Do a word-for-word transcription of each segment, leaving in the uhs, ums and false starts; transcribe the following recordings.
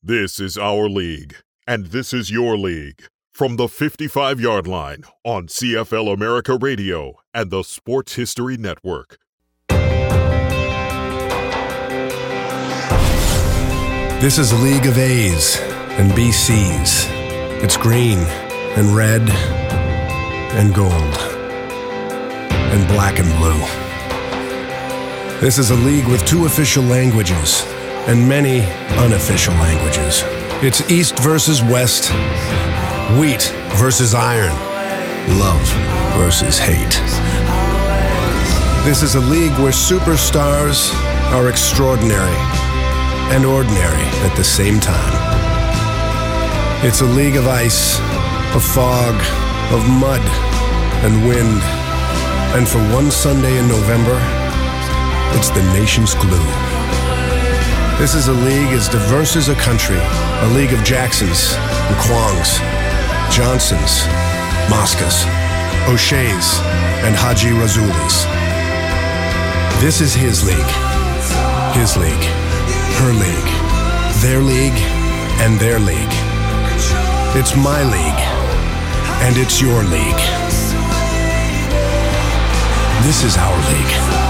This is our league, and this is your league. From the fifty-five-yard line on C F L America Radio and the Sports History Network. This is a league of A's and B Cs. It's green and red and gold and black and blue. This is a league with two official languages and many unofficial languages. It's East versus West, wheat versus iron, love versus hate. This is a league where superstars are extraordinary and ordinary at the same time. It's a league of ice, of fog, of mud and wind. And for one Sunday in November, it's the nation's glue. This is a league as diverse as a country, a league of Jacksons and Kwongs, Johnsons, Moscas, O'Shea's, and Haji Razulis. This is his league, his league, her league, their league, and their league. It's my league, and it's your league. This is our league.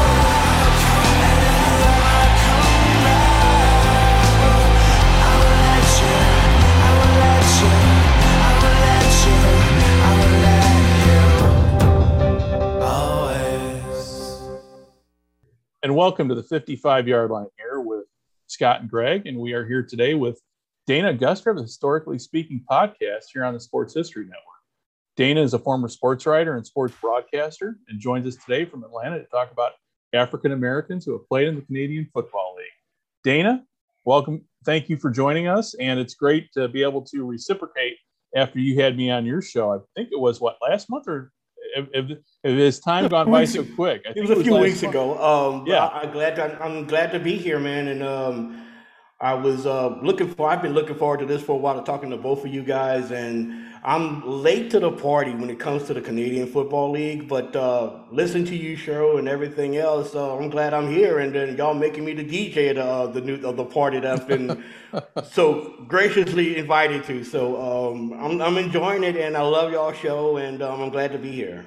And welcome to the fifty-five-yard line here with Scott and Greg. And we are here today with Dana Augusta of the Historically Speaking podcast here on the Sports History Network. Dana is a former sports writer and sports broadcaster and joins us today from Atlanta to talk about African Americans who have played in the Canadian Football League. Dana, welcome. Thank you for joining us. And it's great to be able to reciprocate after you had me on your show. I think it was, what, last month or If, if, if his time gone by so quick? I think it was a few weeks month. ago. Um, yeah, I, I'm glad. To, I'm glad to be here, man. And um, I was uh, looking for. I've been looking forward to this for a while, to talking to both of you guys. And I'm late to the party when it comes to the Canadian Football League. But uh, listening to you, Cheryl, and everything else, uh, I'm glad I'm here. And then y'all making me the D J of the uh, the new of the party that I've been so graciously invited to. So um, I'm I'm enjoying it, and I love y'all show, and um, I'm glad to be here.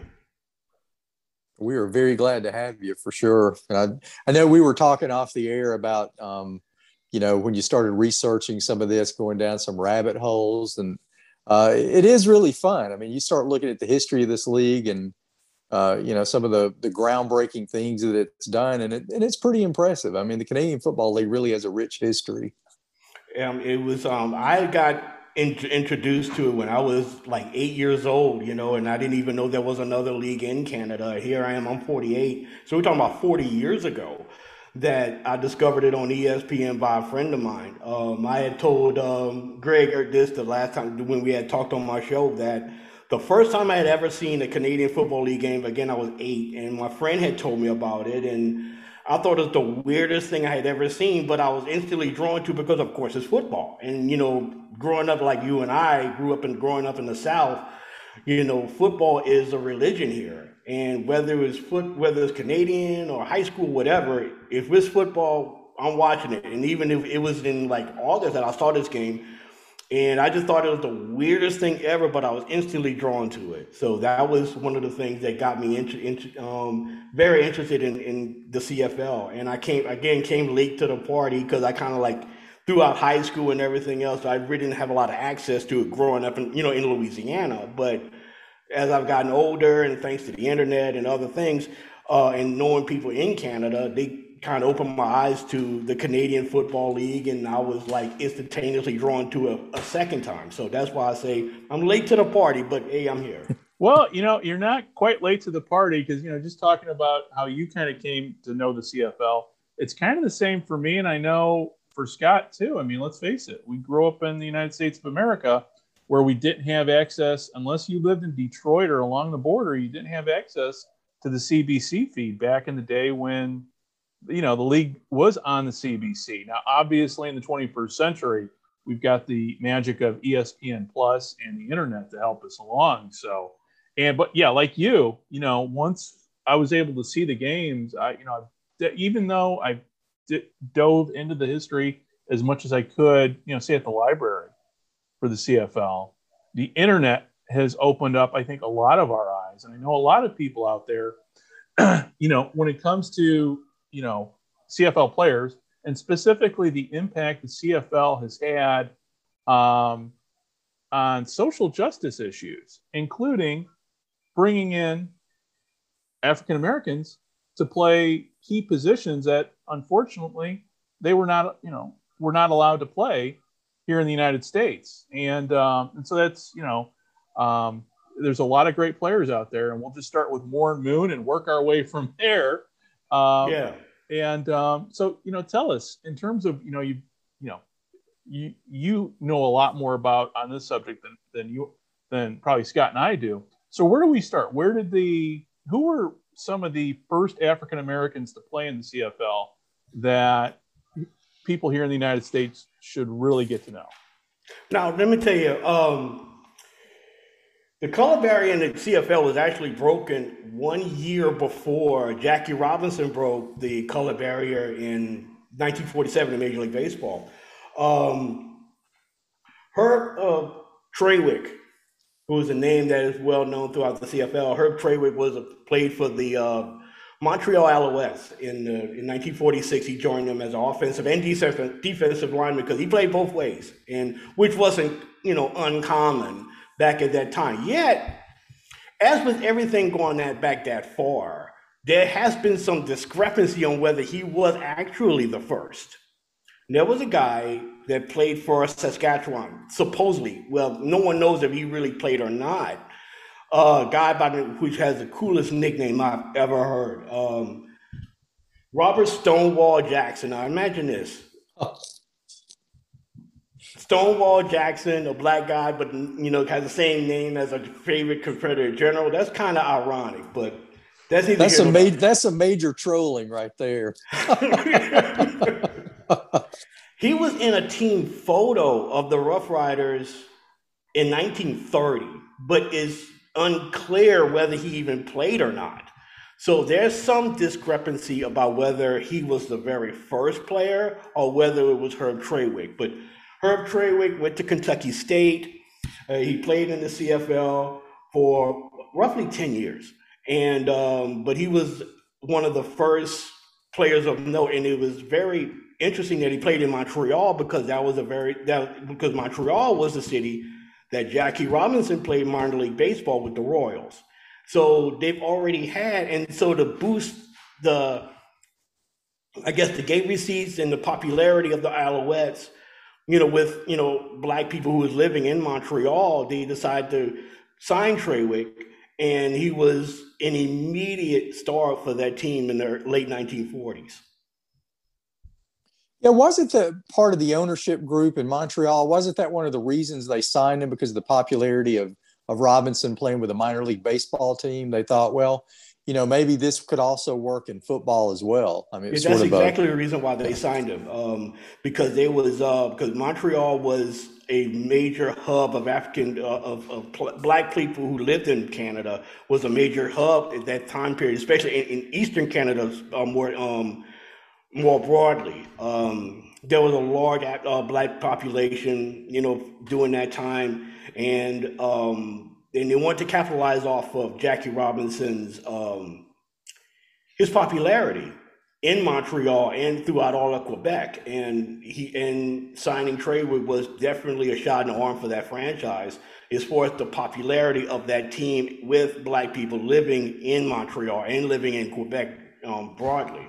We are very glad to have you for sure. And I, I know we were talking off the air about, um, you know, when you started researching some of this, going down some rabbit holes, and uh, it is really fun. I mean, you start looking at the history of this league and, uh, you know, some of the, the groundbreaking things that it's done, and, it, and it's pretty impressive. I mean, the Canadian Football League really has a rich history. Um, it was, um, I got in, introduced to it when I was like eight years old, you know, and I didn't even know there was another league in Canada. Here I am, I'm forty-eight. So we're talking about forty years ago that I discovered it on E S P N by a friend of mine. Um, I had told um, Greg this the last time when we had talked on my show, that the first time I had ever seen a Canadian Football League game, again, I was eight, and my friend had told me about it, and I thought it was the weirdest thing I had ever seen, but I was instantly drawn to, because of course it's football. And, you know, growing up like you and I grew up and growing up in the South, you know, football is a religion here. And whether it's foot, whether it's Canadian or high school, whatever, if it's football, I'm watching it. And even if it was in like August that I saw this game, and I just thought it was the weirdest thing ever, but I was instantly drawn to it. So that was one of the things that got me into, into um, very interested in, in the C F L. And I came, again, came late to the party because I kind of like throughout high school and everything else, I really didn't have a lot of access to it growing up in, you know, in Louisiana. But as I've gotten older, and thanks to the internet and other things, uh, and knowing people in Canada, they kind of opened my eyes to the Canadian Football League, and I was like instantaneously drawn to a, a second time. So that's why I say I'm late to the party, but hey, I'm here. Well, you know, you're not quite late to the party, because, you know, just talking about how you kind of came to know the C F L, it's kind of the same for me, and I know for Scott too. I mean, let's face it, we grew up in the United States of America where we didn't have access, unless you lived in Detroit or along the border, you didn't have access to the C B C feed back in the day when, you know, the league was on the C B C. Now, obviously, in the twenty-first century, we've got the magic of E S P N Plus and the internet to help us along. So, and but yeah, like you, you know, once I was able to see the games, I, you know, even though I d- dove into the history as much as I could, you know, say at the library for the C F L. The internet has opened up, I think, a lot of our eyes. And I know a lot of people out there, you know, when it comes to, you know, C F L players, and specifically the impact the C F L has had um, on social justice issues, including bringing in African Americans to play key positions that, unfortunately, they were not, you know, were not allowed to play here in the United States. And um, and so that's, you know, um, there's a lot of great players out there, and we'll just start with Warren Moon and work our way from there. Um, yeah. And um, so, you know, tell us in terms of, you know, you, you know, you, you know a lot more about on this subject than, than you, than probably Scott and I do. So where do we start? Where did the, who were some of the first African-Americans to play in the C F L that people here in the United States should really get to know? Now, let me tell you, um, the color barrier in the C F L was actually broken one year before Jackie Robinson broke the color barrier in nineteen forty-seven in Major League Baseball. Um, Herb uh, Trawick, who is a name that is well known throughout the C F L, Herb Trawick was a, played for the uh, Montreal Alouettes in, uh, in nineteen forty-six. He joined them as an offensive and defensive, defensive lineman because he played both ways, and which wasn't, you know, uncommon back at that time. Yet, as with everything going that back that far, there has been some discrepancy on whether he was actually the first. There was a guy that played for Saskatchewan, supposedly. Well, no one knows if he really played or not. A uh, guy by the, which has the coolest nickname I've ever heard. Um, Robert Stonewall Jackson. Now imagine this. Oh. Stonewall Jackson, a black guy, but, you know, has the same name as a favorite Confederate general. That's kind of ironic, but that's either that's a major that's a major trolling right there. He was in a team photo of the Rough Riders in nineteen thirty, but is unclear whether he even played or not. So there's some discrepancy about whether he was the very first player or whether it was Herb Trawick. But Herb Trawick went to Kentucky State. Uh, he played in the C F L for roughly ten years. And um, but he was one of the first players of note, and it was very interesting that he played in Montreal because that was a very that because Montreal was the city that Jackie Robinson played minor league baseball with the Royals. So they've already had, and so to boost the, I guess, the gate receipts and the popularity of the Alouettes, you know, with, you know, black people who was living in Montreal, they decided to sign Trawick, and he was an immediate star for that team in the late nineteen forties. Yeah, wasn't that part of the ownership group in Montreal? Wasn't that one of the reasons they signed him, because of the popularity of, of Robinson playing with a minor league baseball team? They thought, well, you know, maybe this could also work in football as well. I mean, yeah, sort that's of exactly a, the reason why they signed him, um, because they was uh, because Montreal was a major hub of African uh, of, of pl- black people who lived in Canada, was a major hub at that time period, especially in, in Eastern Canada, uh, more um, more broadly. Um, there was a large uh, black population, you know, during that time, and um, and they wanted to capitalize off of Jackie Robinson's um, his popularity in Montreal and throughout all of Quebec, and he and signing Trawick was definitely a shot in the arm for that franchise as far as the popularity of that team with black people living in Montreal and living in Quebec um, broadly.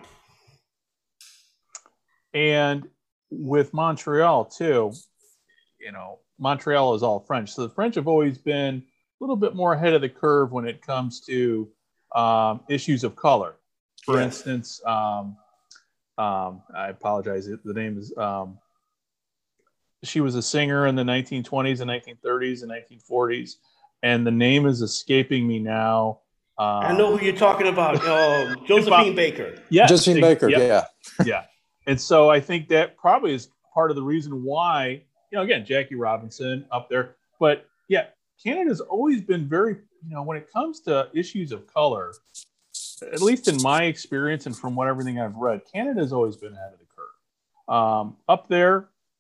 And with Montreal too, you know, Montreal is all French. So the French have always been a little bit more ahead of the curve when it comes to um, issues of color. For yes. instance, um, um, I apologize. The name is, um, she was a singer in the nineteen twenties and nineteen thirties and nineteen forties. And the name is escaping me now. Um, I know who you're talking about. Uh, Josephine Baker. Yeah. Josephine Baker. Yep. Yeah. Yeah. And so I think that probably is part of the reason why, you know, again, Jackie Robinson up there. But yeah, Canada's always been very, you know, when it comes to issues of color, at least in my experience and from what everything I've read, Canada's always been ahead of the curve. Um, up there,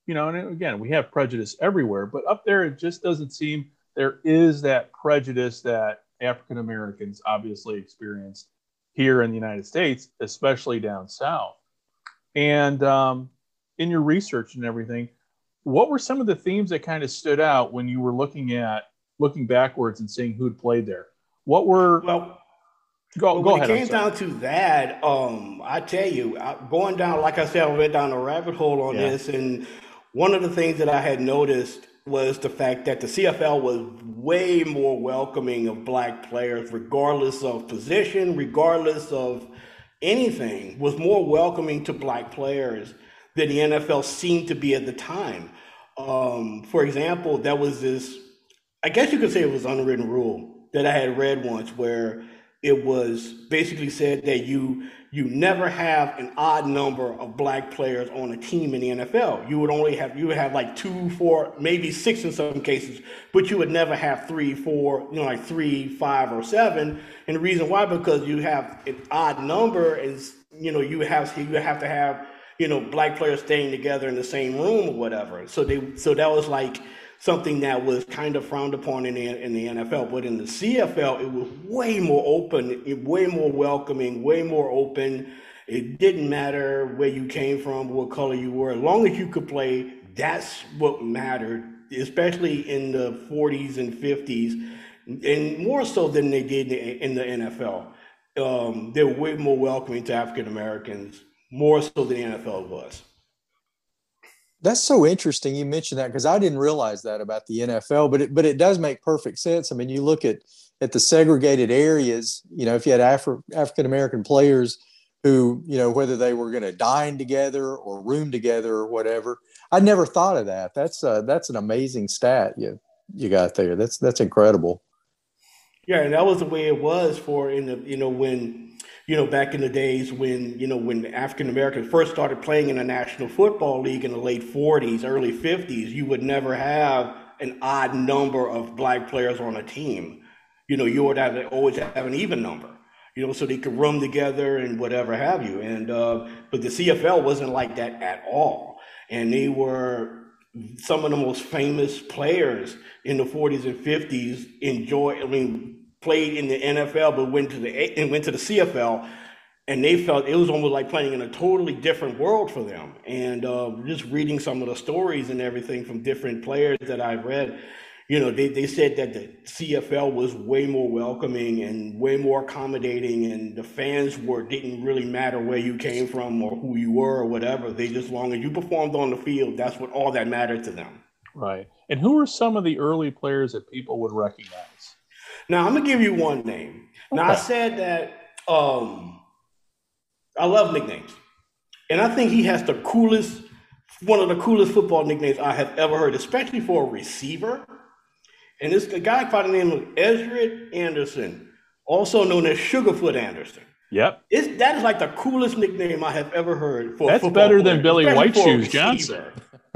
you know, and again, we have prejudice everywhere, but up there, it just doesn't seem there is that prejudice that African Americans obviously experience here in the United States, especially down south. And um, in your research and everything, what were some of the themes that kind of stood out when you were looking at looking backwards and seeing who'd played there? What were well? Go, well go when ahead. it came down to that, um, I tell you, I, going down, like I said, I went down a rabbit hole on Yeah. this, and one of the things that I had noticed was the fact that the C F L was way more welcoming of black players, regardless of position, regardless of anything, was more welcoming to black players than the N F L seemed to be at the time. Um, for example, there was this, I guess you could say it was an unwritten rule that I had read once, where it was basically said that you you never have an odd number of black players on a team in the N F L. You would only have you would have like two, four, maybe six in some cases, but you would never have three, four, you know, like three, five, or seven. And the reason why, because you have an odd number is, you know, you have you have to have, you know, black players staying together in the same room or whatever. So they so that was like something that was kind of frowned upon in the, in the N F L. But in the C F L, it was way more open, way more welcoming, way more open. It didn't matter where you came from, what color you were. As long as you could play, that's what mattered, especially in the forties and fifties, and more so than they did in the N F L. Um, they were way more welcoming to African Americans, more so than the N F L was. That's so interesting you mentioned that, because I didn't realize that about the N F L, but it, but it does make perfect sense. I mean, you look at, at the segregated areas, you know, if you had Afri- African-American players who, you know, whether they were going to dine together or room together or whatever, I never thought of that. That's uh, that's an amazing stat you, you got there. That's, that's incredible. Yeah. And that was the way it was for, in the, you know, when, you know, back in the days when, you know, when African Americans first started playing in the National Football League in the late forties, early fifties, you would never have an odd number of black players on a team. You know, you would have to always have an even number, you know, so they could room together and whatever have you. And, uh, but the C F L wasn't like that at all. And they were some of the most famous players in the forties and fifties enjoy, I mean, played in the N F L, but went to the and went to the C F L, and they felt it was almost like playing in a totally different world for them. And uh, just reading some of the stories and everything from different players that I've read, you know, they, they said that the C F L was way more welcoming and way more accommodating, and the fans were didn't really matter where you came from or who you were or whatever. They just, long as you performed on the field, that's what all that mattered to them. Right. And who are some of the early players that people would recognize? Now, I'm going to give you one name. Okay. Now, I said that um, I love nicknames. And I think he has the coolest, one of the coolest football nicknames I have ever heard, especially for a receiver. And it's a guy by the name of Ezra Anderson, also known as Sugarfoot Anderson. Yep. It's, that is like the coolest nickname I have ever heard for That's a football better player, than Billy White Shoes Johnson.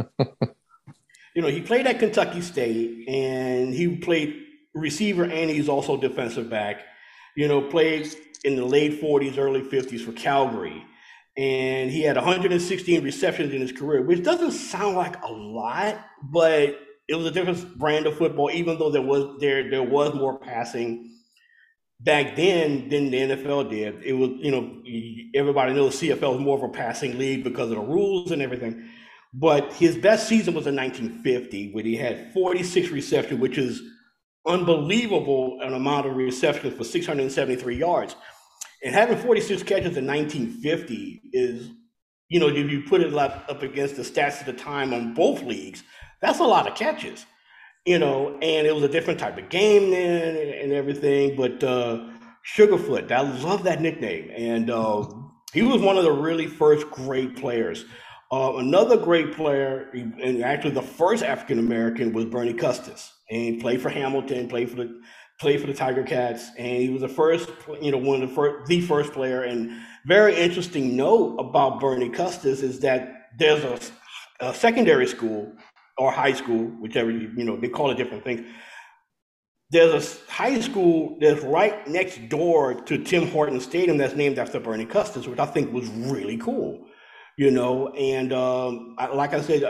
You know, he played at Kentucky State, and he played receiver, and he's also defensive back. You know, played in the late forties, early fifties for Calgary, and he had one hundred sixteen receptions in his career, which doesn't sound like a lot, but it was a different brand of football. Even though there was there there was more passing back then than the N F L did. It was, you know, everybody knows C F L is more of a passing league because of the rules and everything. But his best season was in nineteen fifty, when he had forty-six receptions, which is unbelievable an amount of receptions for six hundred seventy-three yards. And having forty-six catches in nineteen fifty is, you know, if you put it up against the stats at the time on both leagues, that's a lot of catches, you know, and it was a different type of game then and everything. But uh, Sugarfoot, I love that nickname. And uh, he was one of the really first great players. Uh, another great player, and actually the first African-American, was Bernie Custis. And he played for Hamilton, played for the played for the Tiger Cats, and he was the first, you know, one of the first, the first player. And very interesting note about Bernie Custis is that there's a, a secondary school or high school, whichever, you know, they call it different things. There's a high school that's right next door to Tim Hortons Stadium that's named after Bernie Custis, which I think was really cool, you know. And um, I, like I said,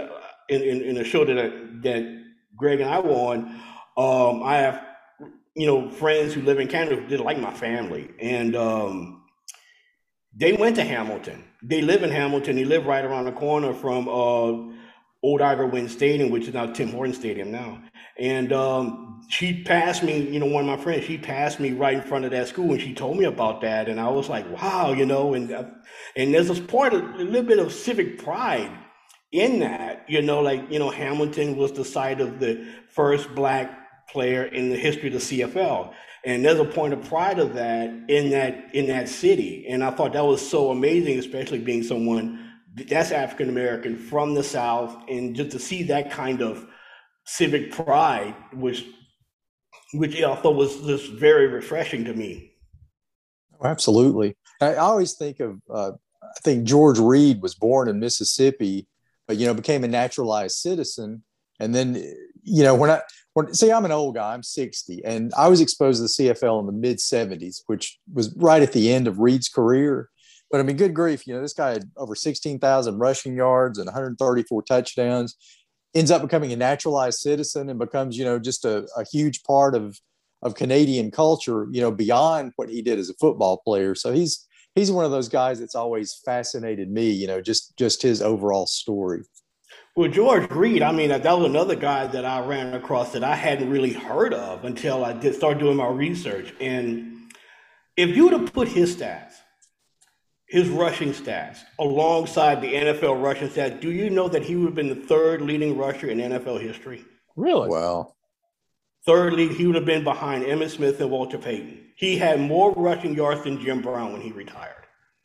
in, in, in a show that I, that Greg and I were on, um, I have, you know, friends who live in Canada who did like my family. And um, they went to Hamilton. They live in Hamilton. They live right around the corner from uh, Old Ivor Wynn Stadium, which is now Tim Hortons Stadium now. And um, she passed me, you know, one of my friends, she passed me right in front of that school, and she told me about that. And I was like, wow, you know, and uh, and there's this part of a little bit of civic pride in that, you know, like, you know, Hamilton was the site of the first Black player in the history of the C F L. And there's a point of pride of that in that in that city. And I thought that was so amazing, especially being someone that's African American from the South, and just to see that kind of civic pride, which which I thought was just very refreshing to me. Oh, absolutely. I always think of, uh, I think George Reed was born in Mississippi, but, you know, became a naturalized citizen. And then, you know, when I, when, see, I'm an old guy, I'm sixty, and I was exposed to the C F L in the mid seventies, which was right at the end of Reed's career. But I mean, good grief, you know, this guy had over sixteen thousand rushing yards and one hundred thirty-four touchdowns, ends up becoming a naturalized citizen and becomes, you know, just a, a huge part of, of Canadian culture, you know, beyond what he did as a football player. So he's, he's one of those guys that's always fascinated me, you know, just, just his overall story. Well, George Reed, I mean, that was another guy that I ran across that I hadn't really heard of until I did start doing my research. And if you were to put his stats, his rushing stats, alongside the N F L rushing stats, do you know that he would have been the third leading rusher in N F L history? Really? Wow. Third lead, he would have been behind Emmitt Smith and Walter Payton. He had more rushing yards than Jim Brown when he retired.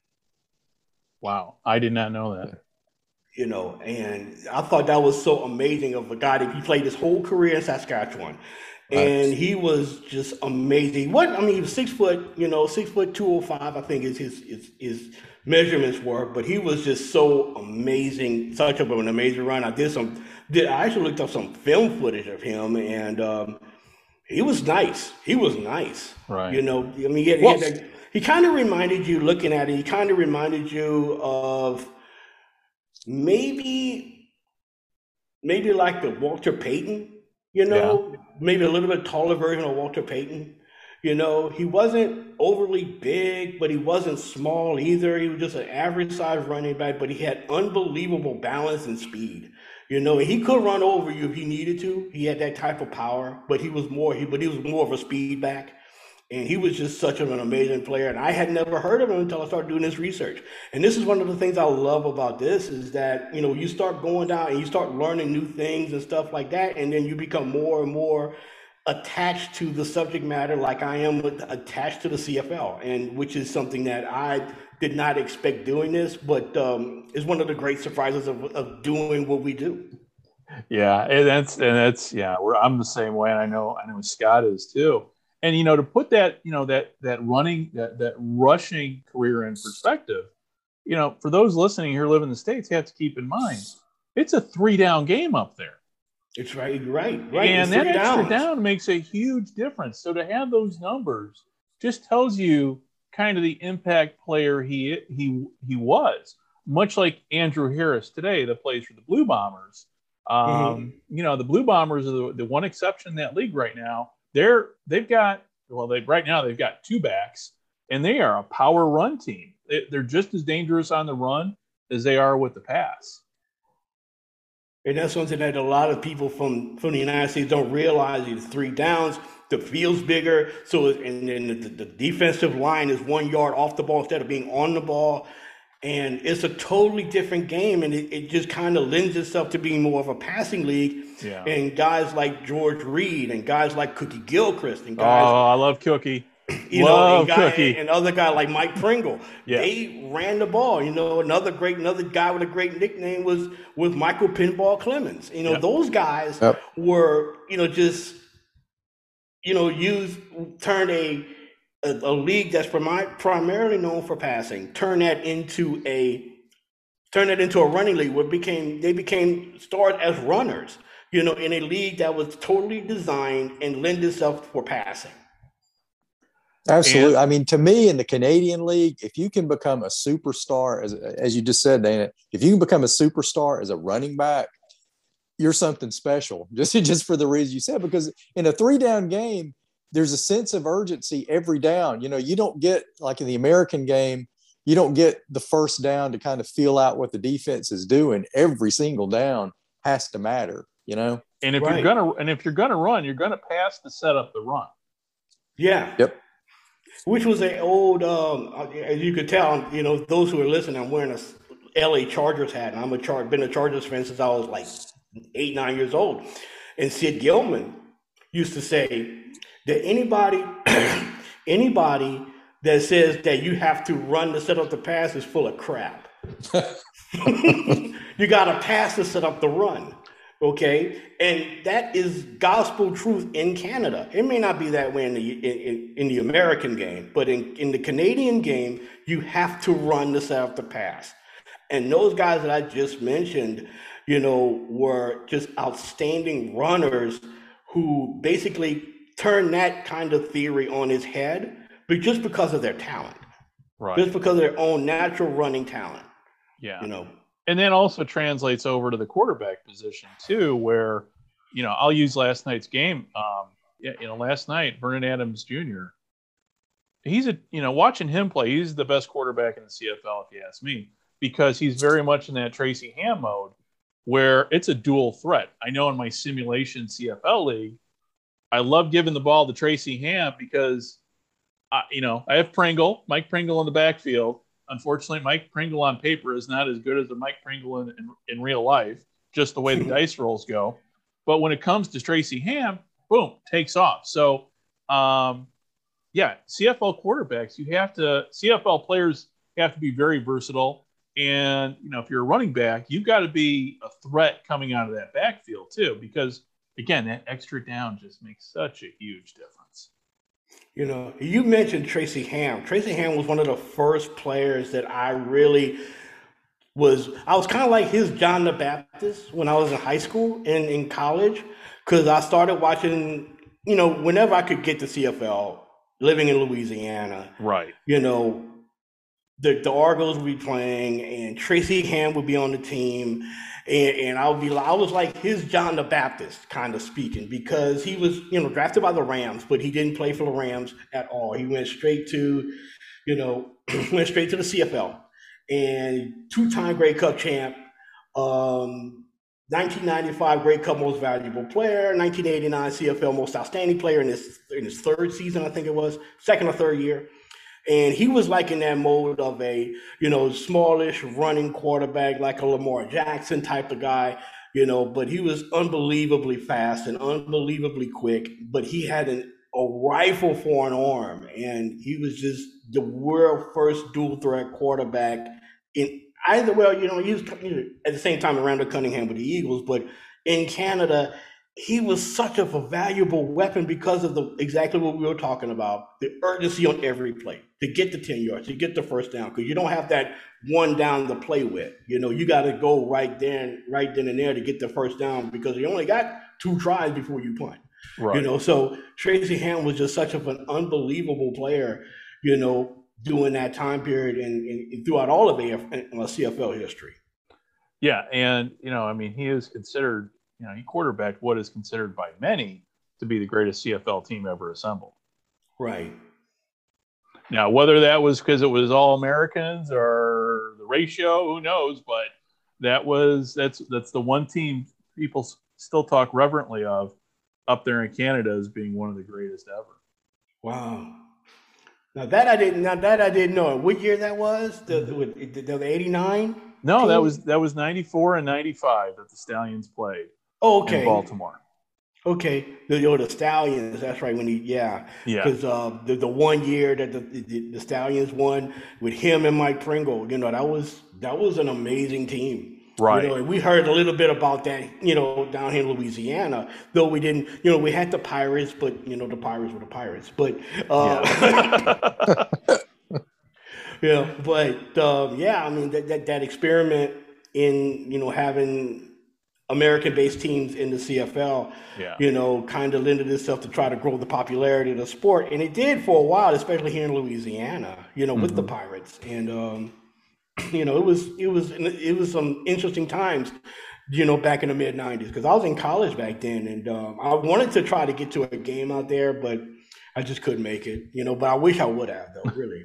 Wow, I did not know that. You know, and I thought that was so amazing of a guy that he played his whole career in Saskatchewan. And nice. He was just amazing. What I mean, he was six foot, you know, six foot two oh five, I think is his, his his measurements were, but he was just so amazing, such a, an amazing run. I did some did I actually looked up some film footage of him, and um, he was nice. He was nice. Right. You know, I mean, he, had, well, he, had, he kind of reminded you, looking at it, he kind of reminded you of maybe maybe like the Walter Payton, you know, yeah. maybe a little bit taller version of Walter Payton. You know, he wasn't overly big, but he wasn't small either. He was just an average size running back, but he had unbelievable balance and speed. You know, he could run over you if he needed to. He had that type of power, but he was more he but he was more of a speed back. And he was just such an amazing player. And I had never heard of him until I started doing this research. And this is one of the things I love about this is that, you know, you start going down and you start learning new things and stuff like that. And then you become more and more attached to the subject matter, like I am with, attached to the C F L, and which is something that I did not expect doing this, but um, is one of the great surprises of, of doing what we do. Yeah, and that's and that's yeah, we're, I'm the same way, and I know I know Scott is too. And you know, to put that you know that that running that that rushing career in perspective, you know, for those listening here live in the States, you have to keep in mind it's a three down game up there. It's right, right, right. And that extra down makes a huge difference. So to have those numbers just tells you kind of the impact player he he he was. Much like Andrew Harris today, that plays for the Blue Bombers. Um, mm-hmm. You know, the Blue Bombers are the, the one exception in that league right now. They're they've got well, they right now they've got two backs, and they are a power run team. They, they're just as dangerous on the run as they are with the pass. And that's something that a lot of people from, from the United States don't realize. It's three downs, the field's bigger, so and then the, the defensive line is one yard off the ball instead of being on the ball. And it's a totally different game, and it, it just kind of lends itself to being more of a passing league. Yeah. And guys like George Reed and guys like Cookie Gilchrist and guys. Oh, I love Cookie. You love know, and, guy, Cookie. and other guy like Mike Pringle. Yeah. They ran the ball. You know, another great, another guy with a great nickname was was Michael Pinball Clemens. You know, yep. those guys yep. were, you know, just, you know, used turned a a, a league that's prim- primarily known for passing, turn that into a turn that into a running league where it became they became stars as runners. You know, in a league that was totally designed and lend itself for passing. Absolutely. And, I mean, to me, in the Canadian League, if you can become a superstar, as as you just said, Dana, if you can become a superstar as a running back, you're something special, just just for the reason you said. Because in a three down game, there's a sense of urgency every down. You know, you don't get, like in the American game, you don't get the first down to kind of feel out what the defense is doing. Every single down has to matter, you know? And if Right. you're gonna and if you're gonna run, you're gonna pass to set up the run. Yeah. Yep. Which was an old, um, as you could tell, you know, those who are listening, I'm wearing a L A Chargers hat, and I'm a Char- been a Chargers fan since I was like eight, nine years old. And Sid Gilman used to say that anybody, anybody that says that you have to run to set up the pass is full of crap. You got to pass to set up the run. Okay, and that is gospel truth in Canada. It may not be that way in the in, in the American game, but in, in the Canadian game, you have to run to set up the pass. And those guys that I just mentioned, you know, were just outstanding runners who basically turned that kind of theory on its head, but just because of their talent, Right. just because of their own natural running talent, Yeah. you know. And then also translates over to the quarterback position too, where, you know, I'll use last night's game. Um, yeah, you know, last night, Vernon Adams Junior, he's a, you know, watching him play, he's the best quarterback in the C F L, if you ask me, because he's very much in that Tracy Ham mode where it's a dual threat. I know in my simulation C F L league, I love giving the ball to Tracy Ham because, I, you know, I have Pringle, Mike Pringle in the backfield. Unfortunately, Mike Pringle on paper is not as good as a Mike Pringle in, in, in real life, just the way the dice rolls go. But when it comes to Tracy Ham, boom, takes off. So, um, yeah, C F L quarterbacks, you have to, C F L players have to be very versatile. And, you know, if you're a running back, you've got to be a threat coming out of that backfield too, because, again, that extra down just makes such a huge difference. You know, you mentioned Tracy Ham. Tracy Ham was one of the first players that I really was, I was kind of like his John the Baptist when I was in high school and in college, because I started watching, you know, whenever I could get to C F L, living in Louisiana, Right. you know, the, the Argos would be playing and Tracy Ham would be on the team. And, and I would be, I was like his John the Baptist, kind of speaking, because he was, you know, drafted by the Rams, but he didn't play for the Rams at all. He went straight to, you know, went straight to the C F L, and two-time Grey Cup champ, um, nineteen ninety-five Grey Cup Most Valuable Player, nineteen eighty-nine C F L Most Outstanding Player in his in his third season, I think it was, second or third year. And he was like in that mode of a, you know, smallish running quarterback, like a Lamar Jackson type of guy, you know, but he was unbelievably fast and unbelievably quick, but he had an, a rifle for an arm. And he was just the world first dual threat quarterback in either, well, you know, he was you know, at the same time around the Cunningham with the Eagles, but in Canada, he was such a valuable weapon because of the exactly what we were talking about, the urgency on every play to get the ten yards, to get the first down, because you don't have that one down to play with. You know, you got to go right then, right then and there to get the first down because you only got two tries before you punt. Right. You know, so Tracy Ham was just such of an unbelievable player, you know, during that time period and, and throughout all of the C F L history. Yeah, and, you know, I mean, he is considered, you know, he quarterbacked what is considered by many to be the greatest C F L team ever assembled. Right. Now, whether that was because it was all Americans or the ratio, who knows? But that was that's that's the one team people still talk reverently of up there in Canada as being one of the greatest ever. Wow. Now that I didn't. Now that I didn't know. What year that was? The the, the eighty-nine. No, team? that was that was ninety-four and ninety-five that the Stallions played. Oh, okay. In Baltimore. Okay, the, oh, the Stallions. That's right. When he, yeah, Yeah. Because uh, the the one year that the, the the Stallions won with him and Mike Pringle, you know, that was that was an amazing team. Right. You know, and we heard a little bit about that, you know, down here in Louisiana, though we didn't, you know, we had the Pirates, but you know, the Pirates were the Pirates. But uh, Yeah. yeah, but um, yeah, I mean that, that that experiment in, you know, having American-based teams in the C F L, Yeah. you know, kind of lended itself to try to grow the popularity of the sport, and it did for a while, especially here in Louisiana, you know, with Mm-hmm. the Pirates, and um, you know, it was it was it was some interesting times, you know, back in the mid nineties, because I was in college back then, and um, I wanted to try to get to a game out there, but I just couldn't make it, you know, but I wish I would have, though, really.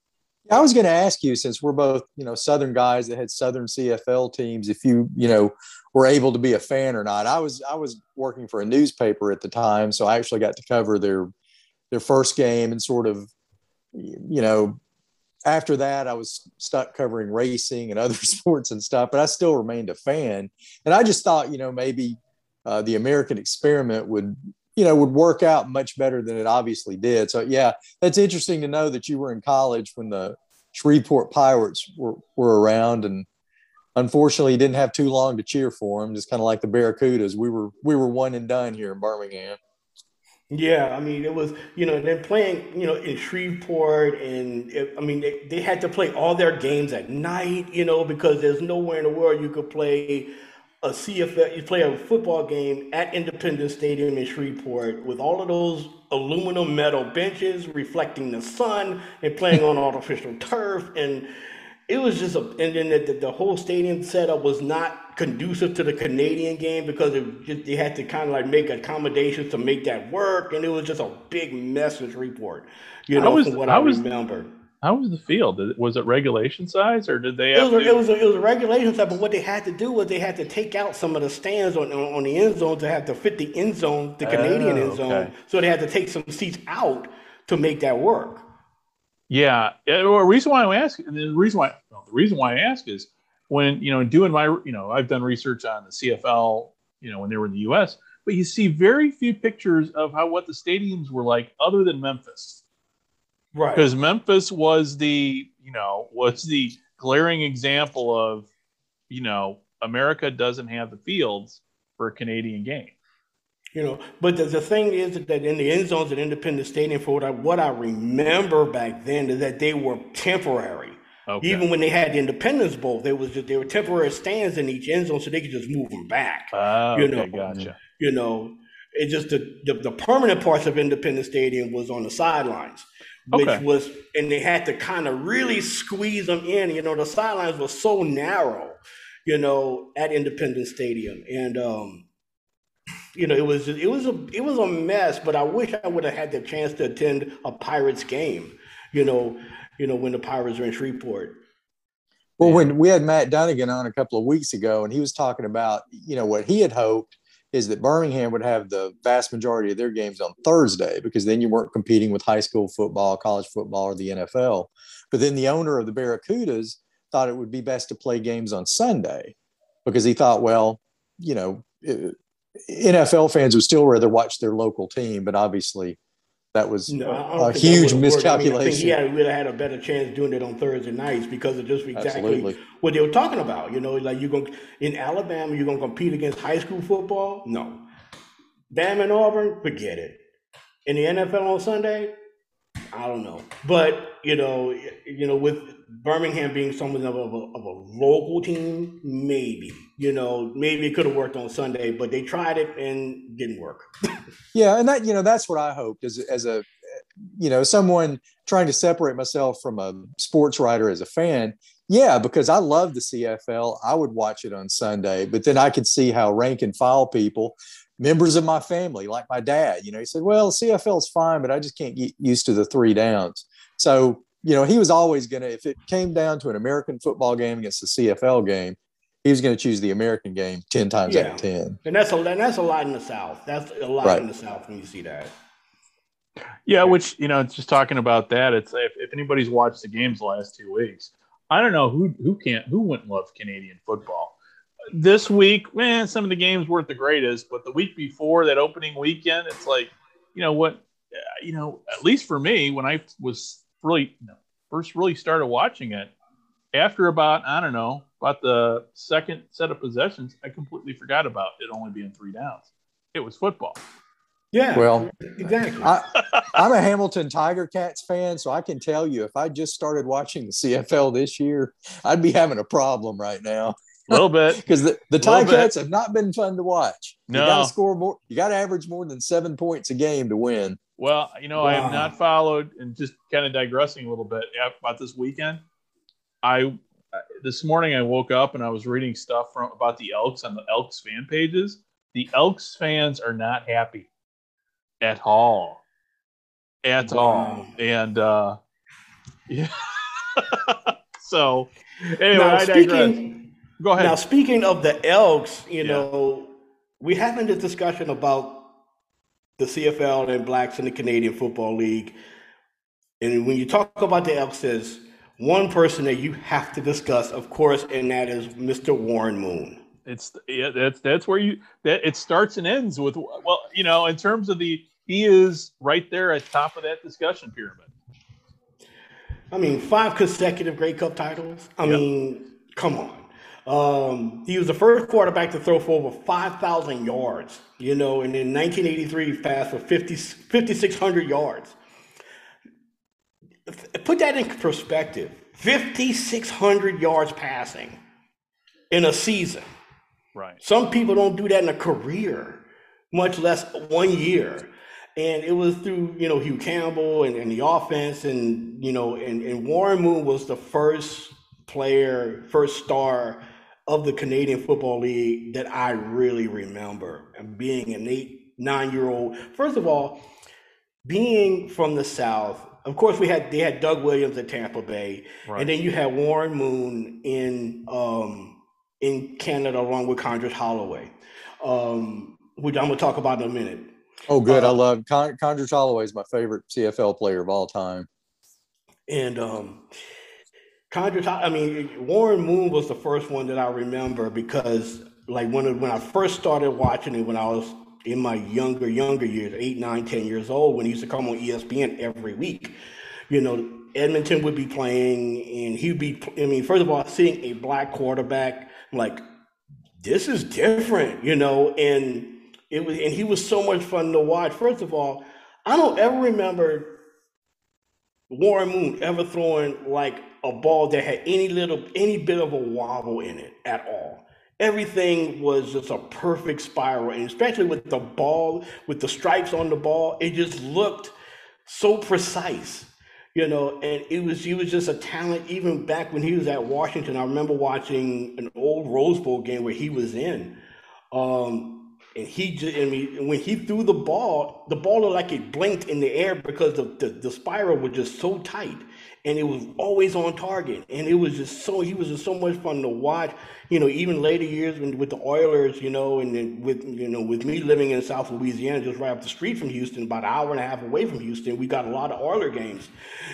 I was going to ask you, since we're both, you know, Southern guys that had Southern C F L teams, if you, you know, were able to be a fan or not. I was, I was working for a newspaper at the time, so I actually got to cover their, their first game, and sort of, you know, after that I was stuck covering racing and other sports and stuff, but I still remained a fan. And I just thought, you know, maybe uh, the American experiment would, you know, would work out much better than it obviously did. So yeah, that's interesting to know that you were in college when the Shreveport Pirates were, were around, and unfortunately you didn't have too long to cheer for them. Just kind of like the Barracudas. We were, we were one and done here in Birmingham. Yeah, I mean, it was, you know, they're playing, you know, in Shreveport, and it, I mean, they, they had to play all their games at night, you know, because there's nowhere in the world you could play a C F L, you play a football game at Independence Stadium in Shreveport with all of those aluminum metal benches reflecting the sun and playing on artificial turf. And it was just a, and then the, the whole stadium setup was not conducive to the Canadian game, because it just, they had to kind of like make accommodations to make that work. And it was just a big mess in Shreveport, you know, was, from what I, I was, remember. How was the field? Was it regulation size, or did they It have was, a, to... it was a, it was a regulation side, but what they had to do was they had to take out some of the stands on on, on the end zone to have to fit the end zone, the Canadian Oh, end zone. okay. So they had to take some seats out to make that work. Yeah, the reason why I ask, and the reason why, well, the reason why I ask is when, you know, doing my, you know, I've done research on the C F L, you know, when they were in the U S, but you see very few pictures of how what the stadiums were like other than Memphis. Right. Because Memphis was the, you know, was the glaring example of, you know, America doesn't have the fields for a Canadian game. You know, but the, the thing is that in the end zones at Independence Stadium, for what I, what I remember back then, is that they were temporary. Okay. Even when they had the Independence Bowl, there was just, there were temporary stands in each end zone, so they could just move them back. Oh, you okay, know, gotcha. You know, it just the, the the permanent parts of Independence Stadium was on the sidelines, which Okay. was, and they had to kind of really squeeze them in. You know, the sidelines were so narrow, you know, at Independence Stadium, and um, you know, it was it was a it was a mess. But I wish I would have had the chance to attend a Pirates game, you know, you know, when the Pirates were in Shreveport. Well, when we had Matt Dunnigan on a couple of weeks ago, and he was talking about, you know, what he had hoped is that Birmingham would have the vast majority of their games on Thursday, because then you weren't competing with high school football, college football, or the N F L. But then the owner of the Barracudas thought it would be best to play games on Sunday, because he thought, well, you know, N F L fans would still rather watch their local team, but obviously that was No, I don't a think that huge would've worked. I mean, I think miscalculation. he had really had a better chance doing it on Thursday nights because of just exactly Absolutely. what they were talking about. You know, like you're going in Alabama, you're going to compete against high school football. No, Bama and Auburn, forget it. In the N F L on Sunday, I don't know. But you know, you know, with Birmingham being something of a, of a local team, maybe you know, maybe it could have worked on Sunday, but they tried it and didn't work. Yeah, and that, you know, that's what I hoped as as a, you know, someone trying to separate myself from a sports writer as a fan. Yeah, because I love the C F L. I would watch it on Sunday, but then I could see how rank and file people, members of my family, like my dad, you know, he said, well, C F L is fine, but I just can't get used to the three downs. So, you know, he was always going to, if it came down to an American football game against the C F L game, he was going to choose the American game ten times Yeah. out of ten. And that's a and that's a lot in the South. That's a lot Right. in the South when you see that. Yeah, which, you know, it's just talking about that. It's if, if anybody's watched the games the last two weeks, I don't know who who can't who wouldn't love Canadian football. This week, man, some of the games weren't the greatest, but the week before that opening weekend, it's like, you know what, uh, you know, at least for me, when I was really you know, first really started watching it, after about I don't know about the second set of possessions, I completely forgot about it only being three downs. It was football. Yeah. Well, exactly. I, I'm a Hamilton Tiger Cats fan, so I can tell you if I just started watching the C F L this year, I'd be having a problem right now. A little bit. Because the, the Little bit. Ticats have not been fun to watch. No. You got to score more. You got to average more than seven points a game to win. Well, you know, I have Wow. not followed, and just kind of digressing a little bit about this weekend. I this morning I woke up and I was reading stuff from about the Elks on the Elks fan pages. The Elks fans are not happy at all, at Wow. all, and uh, yeah. So anyway, Now I digress. speaking, Go ahead. now speaking of the Elks, you Yeah. know, we having this discussion about the C F L and blacks in the Canadian Football League, and when you talk about the Elks, there's one person that you have to discuss, of course, and that is Mister Warren Moon. It's yeah, that's that's where you that it starts and ends with. Well, you know, in terms of the, he is right there at top of that discussion pyramid. I mean, five consecutive Grey Cup titles. I Yep. mean, come on. Um, he was the first quarterback to throw for over five thousand yards, you know, and in nineteen eighty-three, he passed for fifty, fifty-six hundred yards. Put that in perspective. fifty-six hundred yards passing in a season. Right. Some people don't do that in a career, much less one year. And it was through, you know, Hugh Campbell and, and the offense, and, you know, and, and Warren Moon was the first player, first star of the Canadian Football League that I really remember. And being an eight, nine-year-old, first of all, being from the South, of course, we had they had Doug Williams at Tampa Bay, Right. and then you had Warren Moon in um, in Canada along with Condress Holloway, um, which I'm going to talk about in a minute. Oh, good. I Uh, love Con- Condress Holloway is my favorite C F L player of all time. And um, Condress, I mean, Warren Moon was the first one that I remember because, like, when when I first started watching it, when I was in my younger younger years, eight, nine, ten years old, when he used to come on E S P N every week, you know, Edmonton would be playing, and he'd be. I mean, first of all, seeing a black quarterback, I'm like, this is different, you know, and it was, and he was so much fun to watch. First of all, I don't ever remember Warren Moon ever throwing like a ball that had any little, any bit of a wobble in it at all. Everything was just a perfect spiral, and especially with the ball, with the stripes on the ball, it just looked so precise, you know. And it was, he was just a talent. Even back when he was at Washington, I remember watching an old Rose Bowl game where he was in. Um, And he just, I mean, when he threw the ball, the ball looked like it blinked in the air because the, the, the spiral was just so tight, and it was always on target. And it was just so, he was just so much fun to watch, you know, even later years when, with the Oilers, you know, and then with, you know, with me living in South Louisiana, just right up the street from Houston, about an hour and a half away from Houston, we got a lot of Oiler games.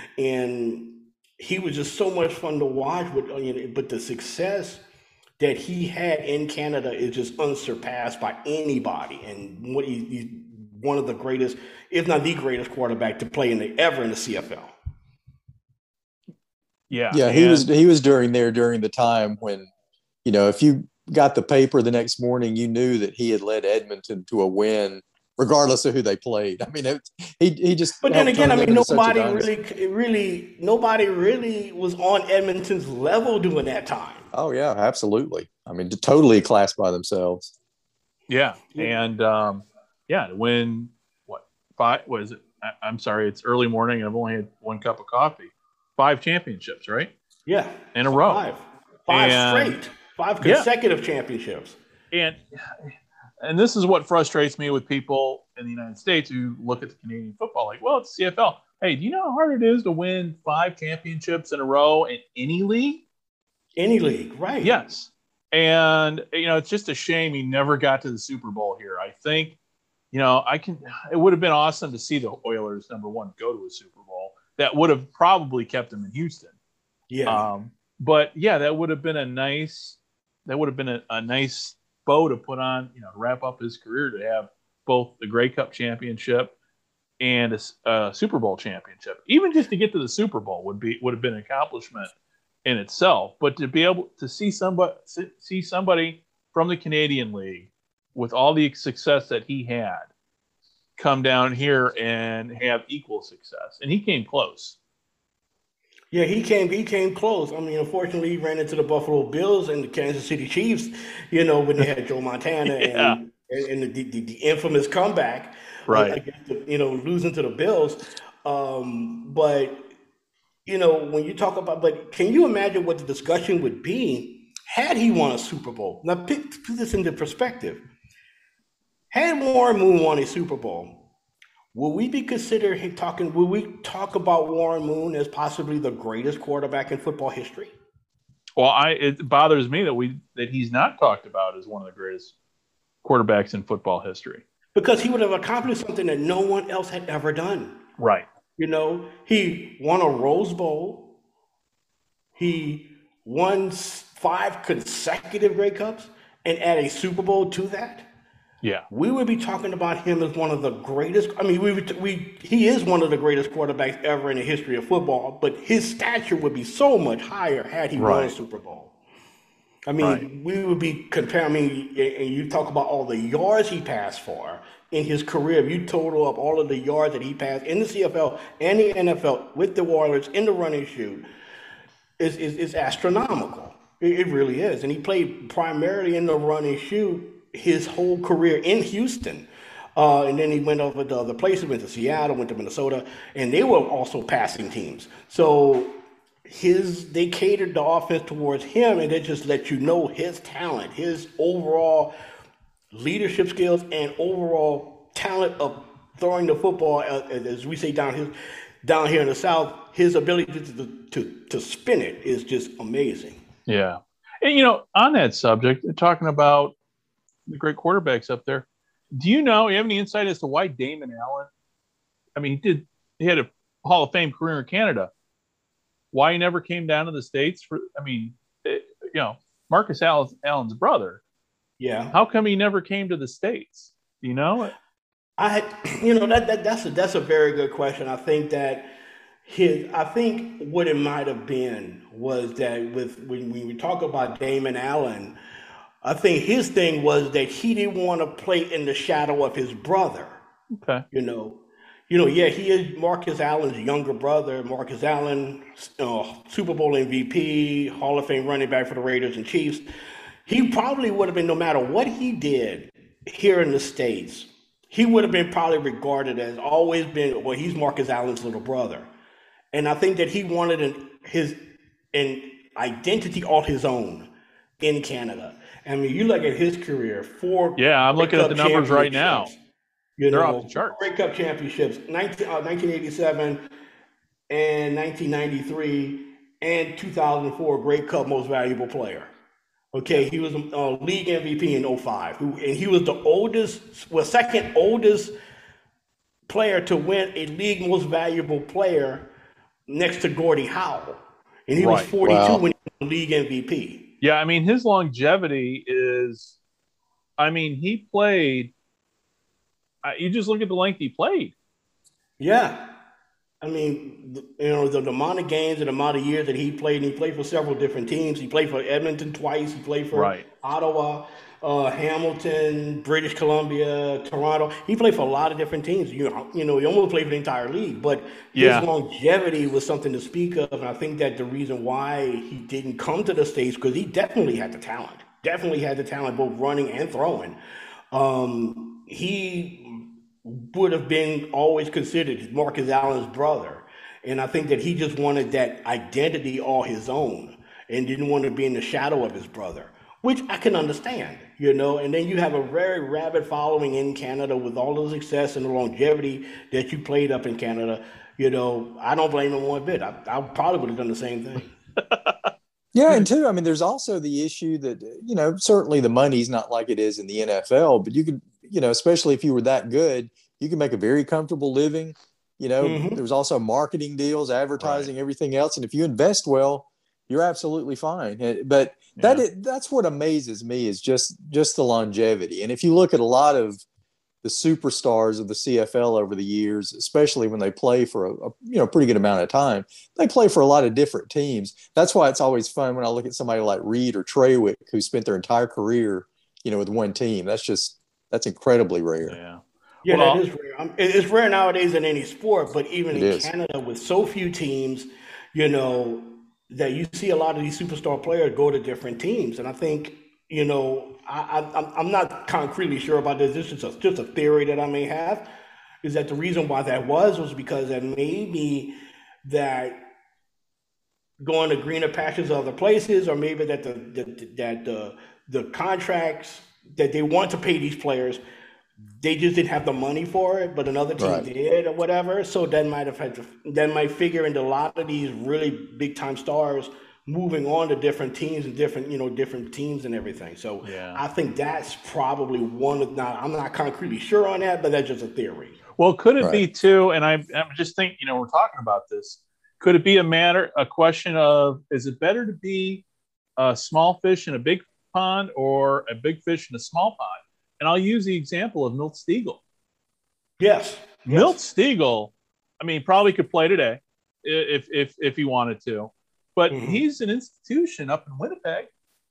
And he was just so much fun to watch with, you know, but the success that he had in Canada is just unsurpassed by anybody, and what he, he's one of the greatest, if not the greatest, quarterback to play in the ever in the C F L. Yeah. Yeah, he and- was he was during there during the time when, you know, if you got the paper the next morning, you knew that he had led Edmonton to a win, regardless of who they played. I mean, it, he he just. But then helped again, I turn mean, them into such a nobody dynasty. really, really, nobody really was on Edmonton's level during that time. Oh yeah, absolutely. I mean, totally a class by themselves. Yeah, Yeah. and um, yeah, to win what five? What is it? I, I'm sorry, it's early morning. And I've only had one cup of coffee. Five championships, right? Yeah, In a row. five, five And- straight, five Yeah. consecutive championships. And and this is what frustrates me with people in the United States who look at the Canadian football like, well, it's C F L. Hey, do you know how hard it is to win five championships in a row in any league? Any league, right? Yes. And, you know, it's just a shame he never got to the Super Bowl here. I think, you know, I can, it would have been awesome to see the Oilers, number one, go to a Super Bowl. That would have probably kept him in Houston. Yeah. Um, but yeah, that would have been a nice, that would have been a, a nice bow to put on, you know, wrap up his career, to have both the Grey Cup championship and a, s- a Super Bowl championship. Even just to get to the Super Bowl would be, would have been an accomplishment in itself. But to be able to see somebody, see somebody from the Canadian League with all the success that he had come down here and have equal success. And he came close. Yeah, he came. He came close. I mean, unfortunately, he ran into the Buffalo Bills and the Kansas City Chiefs. You know, when they had Joe Montana Yeah. and and the, the, the infamous comeback, Right. against the, you know, losing to the Bills. Um, but you know, when you talk about, but can you imagine what the discussion would be had he won a Super Bowl? Now, put, put this into perspective. Had Warren Moon won a Super Bowl, will we be considered him talking, will we talk about Warren Moon as possibly the greatest quarterback in football history? Well, I it bothers me that we that he's not talked about as one of the greatest quarterbacks in football history. Because he would have accomplished something that no one else had ever done. Right. You know, he won a Rose Bowl. He won five consecutive Grey Cups and add a Super Bowl to that. Yeah. We would be talking about him as one of the greatest. I mean, we would, we he is one of the greatest quarterbacks ever in the history of football, but his stature would be so much higher had he Right. won a Super Bowl. I mean, Right. we would be comparing, I mean, and you talk about all the yards he passed for in his career. If you total up all of the yards that he passed in the C F L and the N F L with the Warriors in the running shoot, is is, is astronomical. It, it really is. And he played primarily in the running shoot his whole career in Houston. Uh, and then he went over to other places, went to Seattle, went to Minnesota, and they were also passing teams. So his they catered the offense towards him, and they just let you know his talent, his overall leadership skills, and overall talent of throwing the football, uh, as we say down here, down here in the South, his ability to, to, to spin it is just amazing. Yeah. And, you know, on that subject, talking about the great quarterbacks up there, do you know, you have any insight as to why Damon Allen, I mean, he did, he had a Hall of Fame career in Canada. Why he never came down to the States for, I mean, it, you know, Marcus Allen's, Allen's brother. Yeah. How come he never came to the States? Do you know? I, you know, that, that that's a, that's a very good question. I think that his, I think what it might have been was that with, when we talk about Damon Allen, I think his thing was that he didn't want to play in the shadow of his brother. Okay. You know, you know, yeah, he is Marcus Allen's younger brother. Marcus Allen, uh, Super Bowl M V P, Hall of Fame running back for the Raiders and Chiefs. He probably would have been, no matter what he did here in the States, he would have been probably regarded as always been, well, he's Marcus Allen's little brother. And I think that he wanted an, his an identity all his own in Canada. I mean, you look at his career, four. Yeah, I'm looking at the numbers right now. You They're know, off the charts. Grey Cup championships, nineteen, uh, nineteen eighty-seven and nineteen ninety-three and two thousand four Grey Cup Most Valuable Player. Okay, he was a uh, league M V P in oh five, who, and he was the oldest, well, second oldest player to win a league Most Valuable Player next to Gordie Howe. And he Right. was forty-two Wow. when he was the league M V P. Yeah, I mean, his longevity is, I mean, he played, uh, you just look at the length he played. Yeah. I mean, the- you know, the, the amount of games and the amount of years that he played, and he played for several different teams. He played for Edmonton twice. He played for Right. Ottawa, uh, Hamilton, British Columbia, Toronto. He played for a lot of different teams. You know, you know, he almost played for the entire league. But Yeah. his longevity was something to speak of, and I think that the reason why he didn't come to the States, because he definitely had the talent, definitely had the talent, both running and throwing. Um, he would have been always considered Marcus Allen's brother. And I think that he just wanted that identity all his own and didn't want to be in the shadow of his brother, which I can understand, you know. And then you have a very rabid following in Canada with all the success and the longevity that you played up in Canada. You know, I don't blame him one bit. I, I probably would have done the same thing. Yeah, and two, I mean, there's also the issue that, you know, certainly the money's not like it is in the N F L, but you could, you know, especially if you were that good, you can make a very comfortable living. You know, Mhm. there's also marketing deals, advertising, everything else. And if you invest well, you're absolutely fine. Eh, But that Yeah. is, that's what amazes me is just just the longevity. And if you look at a lot of the superstars of the C F L over the years, especially when they play for a, a you know pretty good amount of time, they play for a lot of different teams. That's why it's always fun when I look at somebody like Reed or Trawick who spent their entire career, you know, with one team. That's just that's incredibly rare. Yeah. Yeah, Well- that is rare. Um, it- It's rare nowadays in any sport, but even It in is. Canada with so few teams, you know, that you see a lot of these superstar players go to different teams. And I think, you know, I, I, I'm- I'm not concretely sure about this. This is just a, just a theory that I may have, is that the reason why that was was because that maybe that going to greener pastures other places, or maybe that the, the that the the contracts that they want to pay these players, they just didn't have the money for it, but another team Right. did or whatever. So that might have had to, that might figure into a lot of these really big time stars moving on to different teams and different, you know, different teams and everything. So Yeah. I think that's probably one of, not, I'm not concretely sure on that, but that's just a theory. Well, could it be Right. too? And I'm, I'm just thinking, you know, we're talking about this. Could it be a matter, a question of, is it better to be a small fish in a big pond or a big fish in a small pond? And I'll use the example of Milt Stegall. Yes. Milt yes. Stegall, I mean, probably could play today if if if he wanted to, but Mhm. he's an institution up in Winnipeg.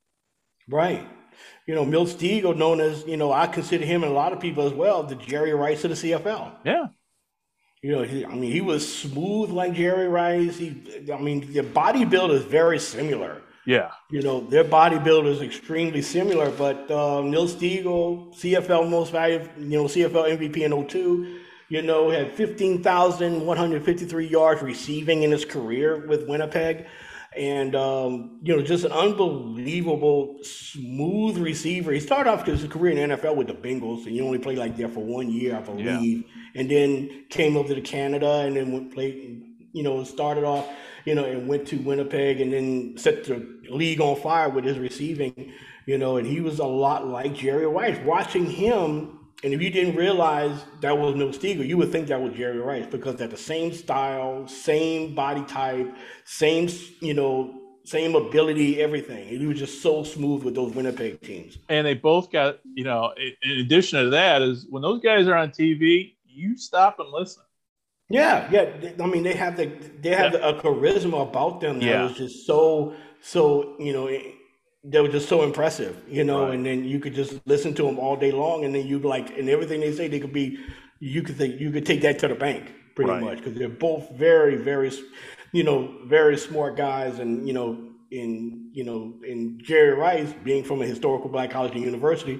Right. You know, Milt Stegall, known as, you know, I consider him and a lot of people as well, the Jerry Rice of the C F L. Yeah, You know, he, I mean, he was smooth like Jerry Rice. He, I mean, their body build is very similar. yeah, You know, their body build is extremely similar. But uh, Milt Stegall, C F L most valuable, you know, C F L M V P in oh two, you know, had fifteen thousand one hundred fifty-three yards receiving in his career with Winnipeg. And, um, you know, just an unbelievable, smooth receiver. He started off his career in the N F L with the Bengals, and he only played like there for one year, I believe. And then came over to Canada and then went played, you know, started off, you know, and went to Winnipeg and then set the league on fire with his receiving, you know, and he was a lot like Jerry Rice. Watching him, and if you didn't realize that was Milt Stegall, you would think that was Jerry Rice because they're the same style, same body type, same, you know, same ability, everything. He was just so smooth with those Winnipeg teams. and they both got, you know, in in addition to that, is when those guys are on T V, you stop and listen. Yeah, yeah. They- I mean, they have the they have a charisma about them that Yeah. was just so so you know it- they were just so impressive, you know. Right. And then you could just listen to them all day long, and then you like and everything they say, they could be you could think you could take that to the bank pretty Right. much because they're both very very you know very smart guys, and you know in you know in Jerry Rice being from a historical black college and university,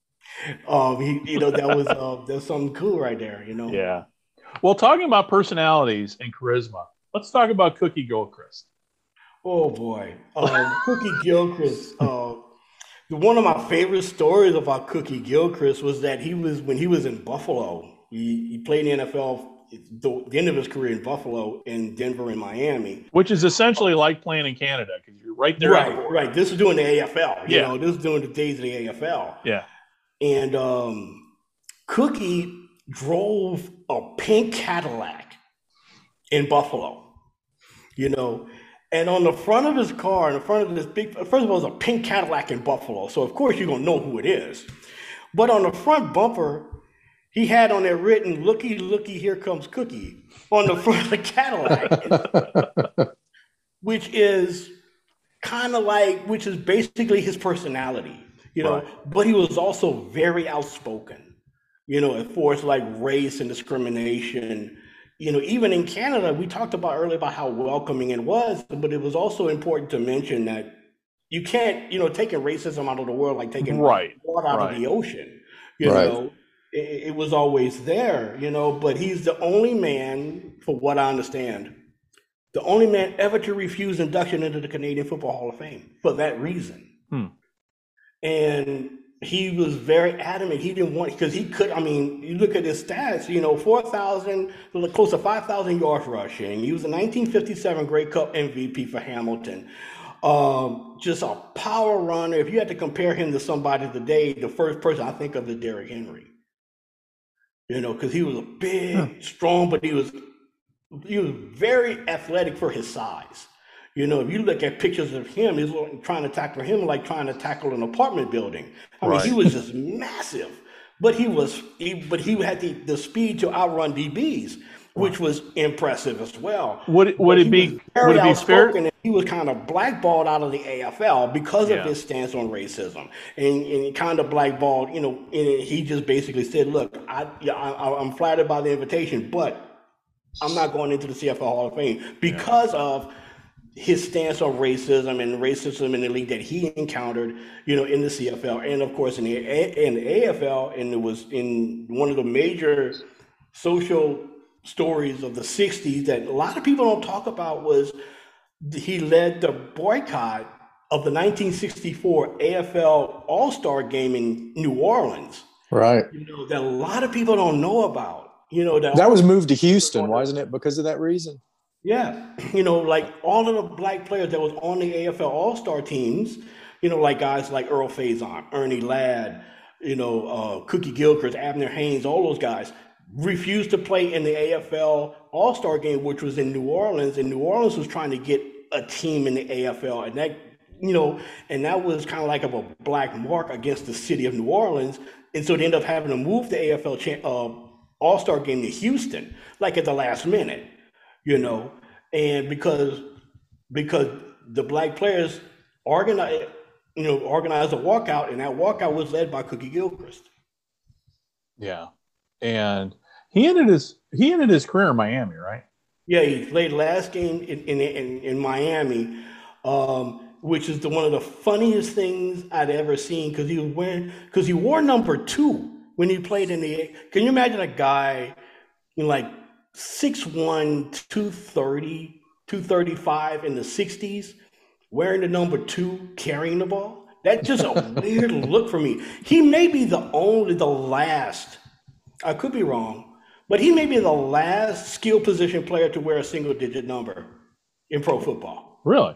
um, he you know that was uh, that's something cool right there, you know. Yeah. Well, talking about personalities and charisma, let's talk about Cookie Gilchrist. Oh boy, um, Cookie Gilchrist. Uh, one of my favorite stories about Cookie Gilchrist was that he was when he was in Buffalo. He, he played in the N F L the, the end of his career in Buffalo, in Denver, and Miami. Which is essentially like playing in Canada because you're right there. on the Right, border. right. This is doing the A F L. You Yeah. know, this is doing the days of the A F L. Yeah. And um, Cookie drove a pink Cadillac in Buffalo, you know, and on the front of his car, in the front of this big, first of all, it's a pink Cadillac in Buffalo. So, of course, you're going to know who it is. But on the front bumper, he had on there written, "Looky, looky, here comes Cookie," on the front of the Cadillac, which is kind of like, which is basically his personality, you know, Right. but he was also very outspoken, you know, as far as like race and discrimination. You know, even in Canada, we talked about earlier about how welcoming it was, but it was also important to mention that you can't, you know, taking racism out of the world like taking Right. water out Right. of the ocean. You Right. know, it, it was always there, you know, but he's the only man, for what I understand, the only man ever to refuse induction into the Canadian Football Hall of Fame for that reason. Hmm. And he was very adamant. He didn't want, because he could, I mean, you look at his stats, you know, four thousand, close to five thousand yards rushing. He was a nineteen fifty-seven Grey Cup M V P for Hamilton. Um, just a power runner. If you had to compare him to somebody today, the first person I think of is Derrick Henry. You know, because he was a big, Huh. strong, but he was he was very athletic for his size. You know, if you look at pictures of him, he's trying to tackle him like trying to tackle an apartment building. I mean, he Right. was just massive, but he was, he, but he had the, the speed to outrun D Bs, which was impressive as well. Would it, But would he it be was very would it be fair? outspoken, and he was kind of blackballed out of the A F L because Yeah. of his stance on racism, and, and kind of blackballed. You know, and he just basically said, "Look, I, yeah, I, I'm flattered by the invitation, but I'm not going into the C F L Hall of Fame because of his stance on racism and racism in the league that he encountered, you know, in the C F L and of course in the A- in the A F L, and it was in one of the major social stories of the sixties that a lot of people don't talk about was he led the boycott of the nineteen sixty-four A F L All-Star Game in New Orleans. Right. You know, that a lot of people don't know about. You know, that, that was moved to Houston, wasn't it, because of that reason? Yeah. You know, like all of the black players that was on the A F L All-Star teams, you know, like guys like Earl Faison, Ernie Ladd, you know, uh, Cookie Gilchrist, Abner Haynes, all those guys refused to play in the A F L All-Star Game, which was in New Orleans. And New Orleans was trying to get a team in the A F L. And that, you know, and that was kind of like of a black mark against the city of New Orleans. And so they ended up having to move the A F L cha- uh, All-Star Game to Houston, like at the last minute, you know, and because because the black players organized, you know, organized a walkout, and that walkout was led by Cookie Gilchrist. Yeah, and he ended his he ended his career in Miami, right? Yeah, he played last game in in in, in Miami, um, which is the one of the funniest things I'd ever seen, because he was wearing because he wore number two when he played in the. Can you imagine a guy in like six one, two thirty, two thirty-five in the sixties wearing the number two, carrying the ball? That's just a weird look for me. He may be the only, the last, I could be wrong, but he may be the last skill position player to wear a single digit number in pro football. Really?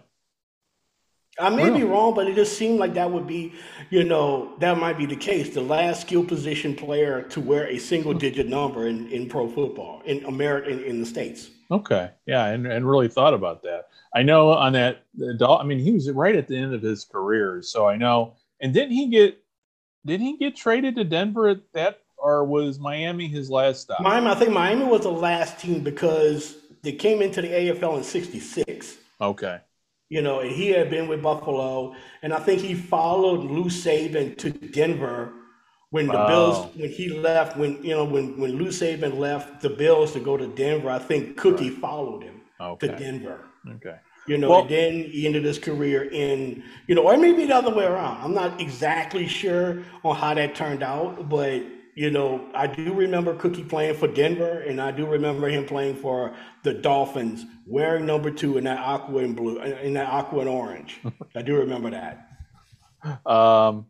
I may Really? be wrong, but it just seemed like that would be, you know, that might be the case. The last skill position player to wear a single digit number in, in pro football in America, in, in the States. Okay. Yeah, and, and really thought about that. I know on that adult, I mean, he was right at the end of his career, so I know. And didn't he get did he get traded to Denver at that, or was Miami his last stop? Miami, I think Miami was the last team because they came into the A F L in sixty-six. Okay. You know, and he had been with Buffalo, and I think he followed Lou Saban to Denver when the Wow. Bills, when he left, when, you know, when, when Lou Saban left the Bills to go to Denver, I think Cookie Right. followed him Okay. to Denver. Okay. You know, Well- and then he ended his career in, you know, or maybe the other way around. I'm not exactly sure on how that turned out, but, you know, I do remember Cookie playing for Denver, and I do remember him playing for the Dolphins, wearing number two in that aqua and blue, in that aqua and orange. I do remember that. Um,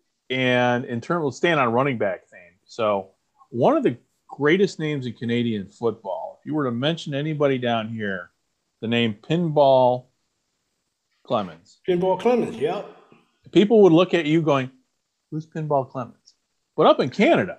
and in terms of staying on running back theme, so one of the greatest names in Canadian football, if you were to mention anybody down here, the name Pinball Clemens, Pinball Clemens, yep. people would look at you going, who's Pinball Clemens? But up in Canada,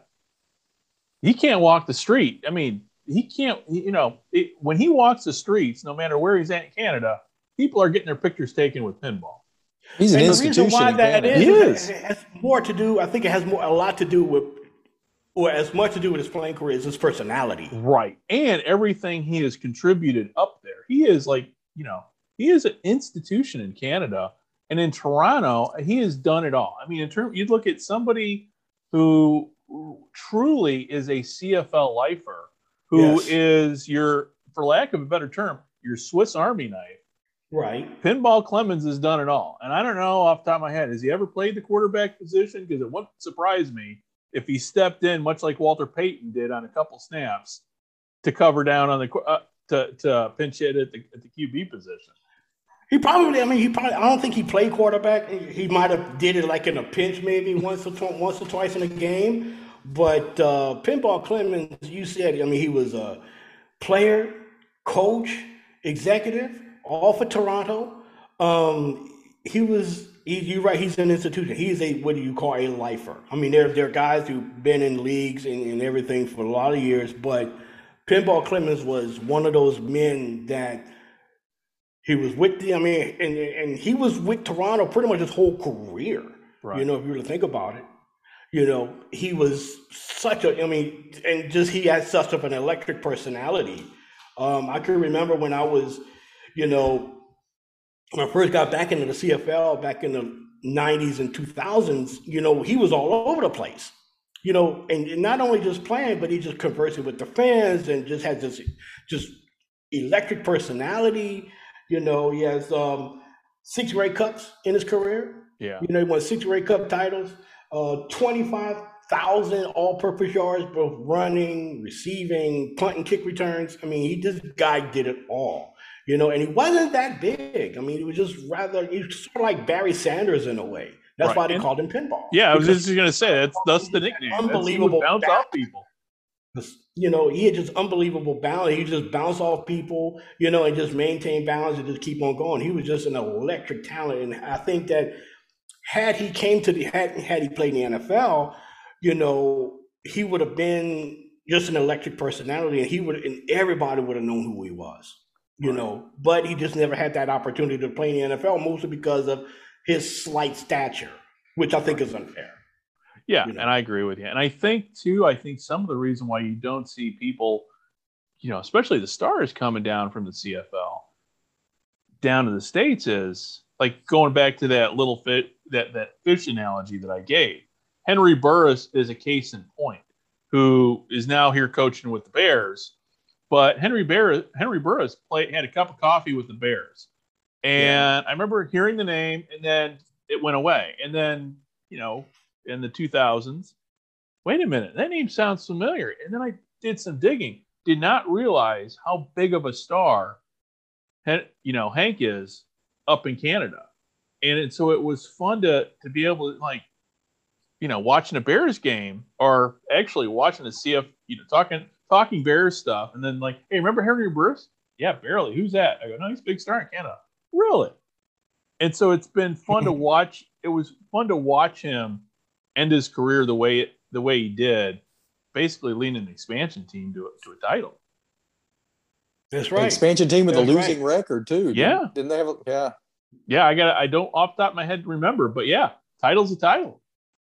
he can't walk the street. I mean, he can't, you know, it, when he walks the streets, no matter where he's at in Canada, people are getting their pictures taken with pinball. He's an And the reason institution why in that Canada. is, He is is. it has more to do, I think it has more, a lot to do with, or as much to do with his playing career as his personality. Right. And everything he has contributed up there. He is like, you know, he is an institution in Canada. And in Toronto, he has done it all. I mean, in terms, you'd look at somebody who truly is a C F L lifer, who Yes. is your, for lack of a better term, your Swiss Army knife. Right. Pinball Clemens has done it all. And I don't know off the top of my head, has he ever played the quarterback position? Because it wouldn't surprise me if he stepped in, much like Walter Payton did on a couple snaps, to cover down on the uh, to to pinch hit at the at the Q B position. He probably, I mean, he probably, I don't think he played quarterback. He might have did it like in a pinch maybe once or tw- once or twice in a game. But uh, Pinball Clemens, you said, I mean, he was a player, coach, executive, all for Toronto. Um, he was, he, you're right, he's an institution. He's a, what do you call a lifer? I mean, there, there are guys who've been in leagues and, and everything for a lot of years, but Pinball Clemens was one of those men that he was with the, I mean, and, and he was with Toronto pretty much his whole career. Right. You know, if you were to think about it, you know, he was such a, I mean, and just he had such of an electric personality. Um, I can remember when I was, you know, when I first got back into the C F L back in the nineties and two thousands, you know, he was all over the place. You know, and, and not only just playing, but he just conversing with the fans and just had this just electric personality. You know, he has um, six Grey Cups in his career. Yeah. You know, he won six Grey Cup titles, uh, twenty-five thousand all-purpose yards, both running, receiving, punt and kick returns. I mean, he this guy did it all. you know, and he wasn't that big. I mean, he was just rather, he was sort of like Barry Sanders in a way. That's Right. why they And- called him Pinball. Yeah, I was Because just going to say that's that's the nickname. That's- he would Unbelievable bounce back. off people. You know, he had just unbelievable balance. He just bounce off people, you know, and just maintain balance and just keep on going. He was just an electric talent, and I think that had he came to the had had he played in the N F L, you know, he would have been just an electric personality, and he would and everybody would have known who he was, you know. But he just never had that opportunity to play in the N F L, mostly because of his slight stature, which I think is unfair. Yeah, You know. and I agree with you. And I think too, I think some of the reason why you don't see people, you know, especially the stars coming down from the C F L down to the States is like going back to that little fit that that fish analogy that I gave. Henry Burris is a case in point, who is now here coaching with the Bears. But Henry Burris, Henry Burris played had a cup of coffee with the Bears, and I remember hearing the name, and then it went away. And then, you know, in the two thousands, wait a minute, that name sounds familiar. And then I did some digging, did not realize how big of a star, you know, Hank is up in Canada. And it, so it was fun to to be able to, like, you know, watching a Bears game, or actually watching the C F, you know, talking talking Bears stuff, and then like, hey, remember Henry Burris? Yeah, barely. Who's that? I go, no, he's a big star in Canada. Really? And so it's been fun to watch. It was fun to watch him end his career the way it, the way he did, basically leading an expansion team to a, to a title. That's An right. expansion team with That's a losing right. record too. Yeah. Didn't, didn't they have? A, yeah. Yeah, I got. I don't off the top of my head remember, but yeah, title's a title.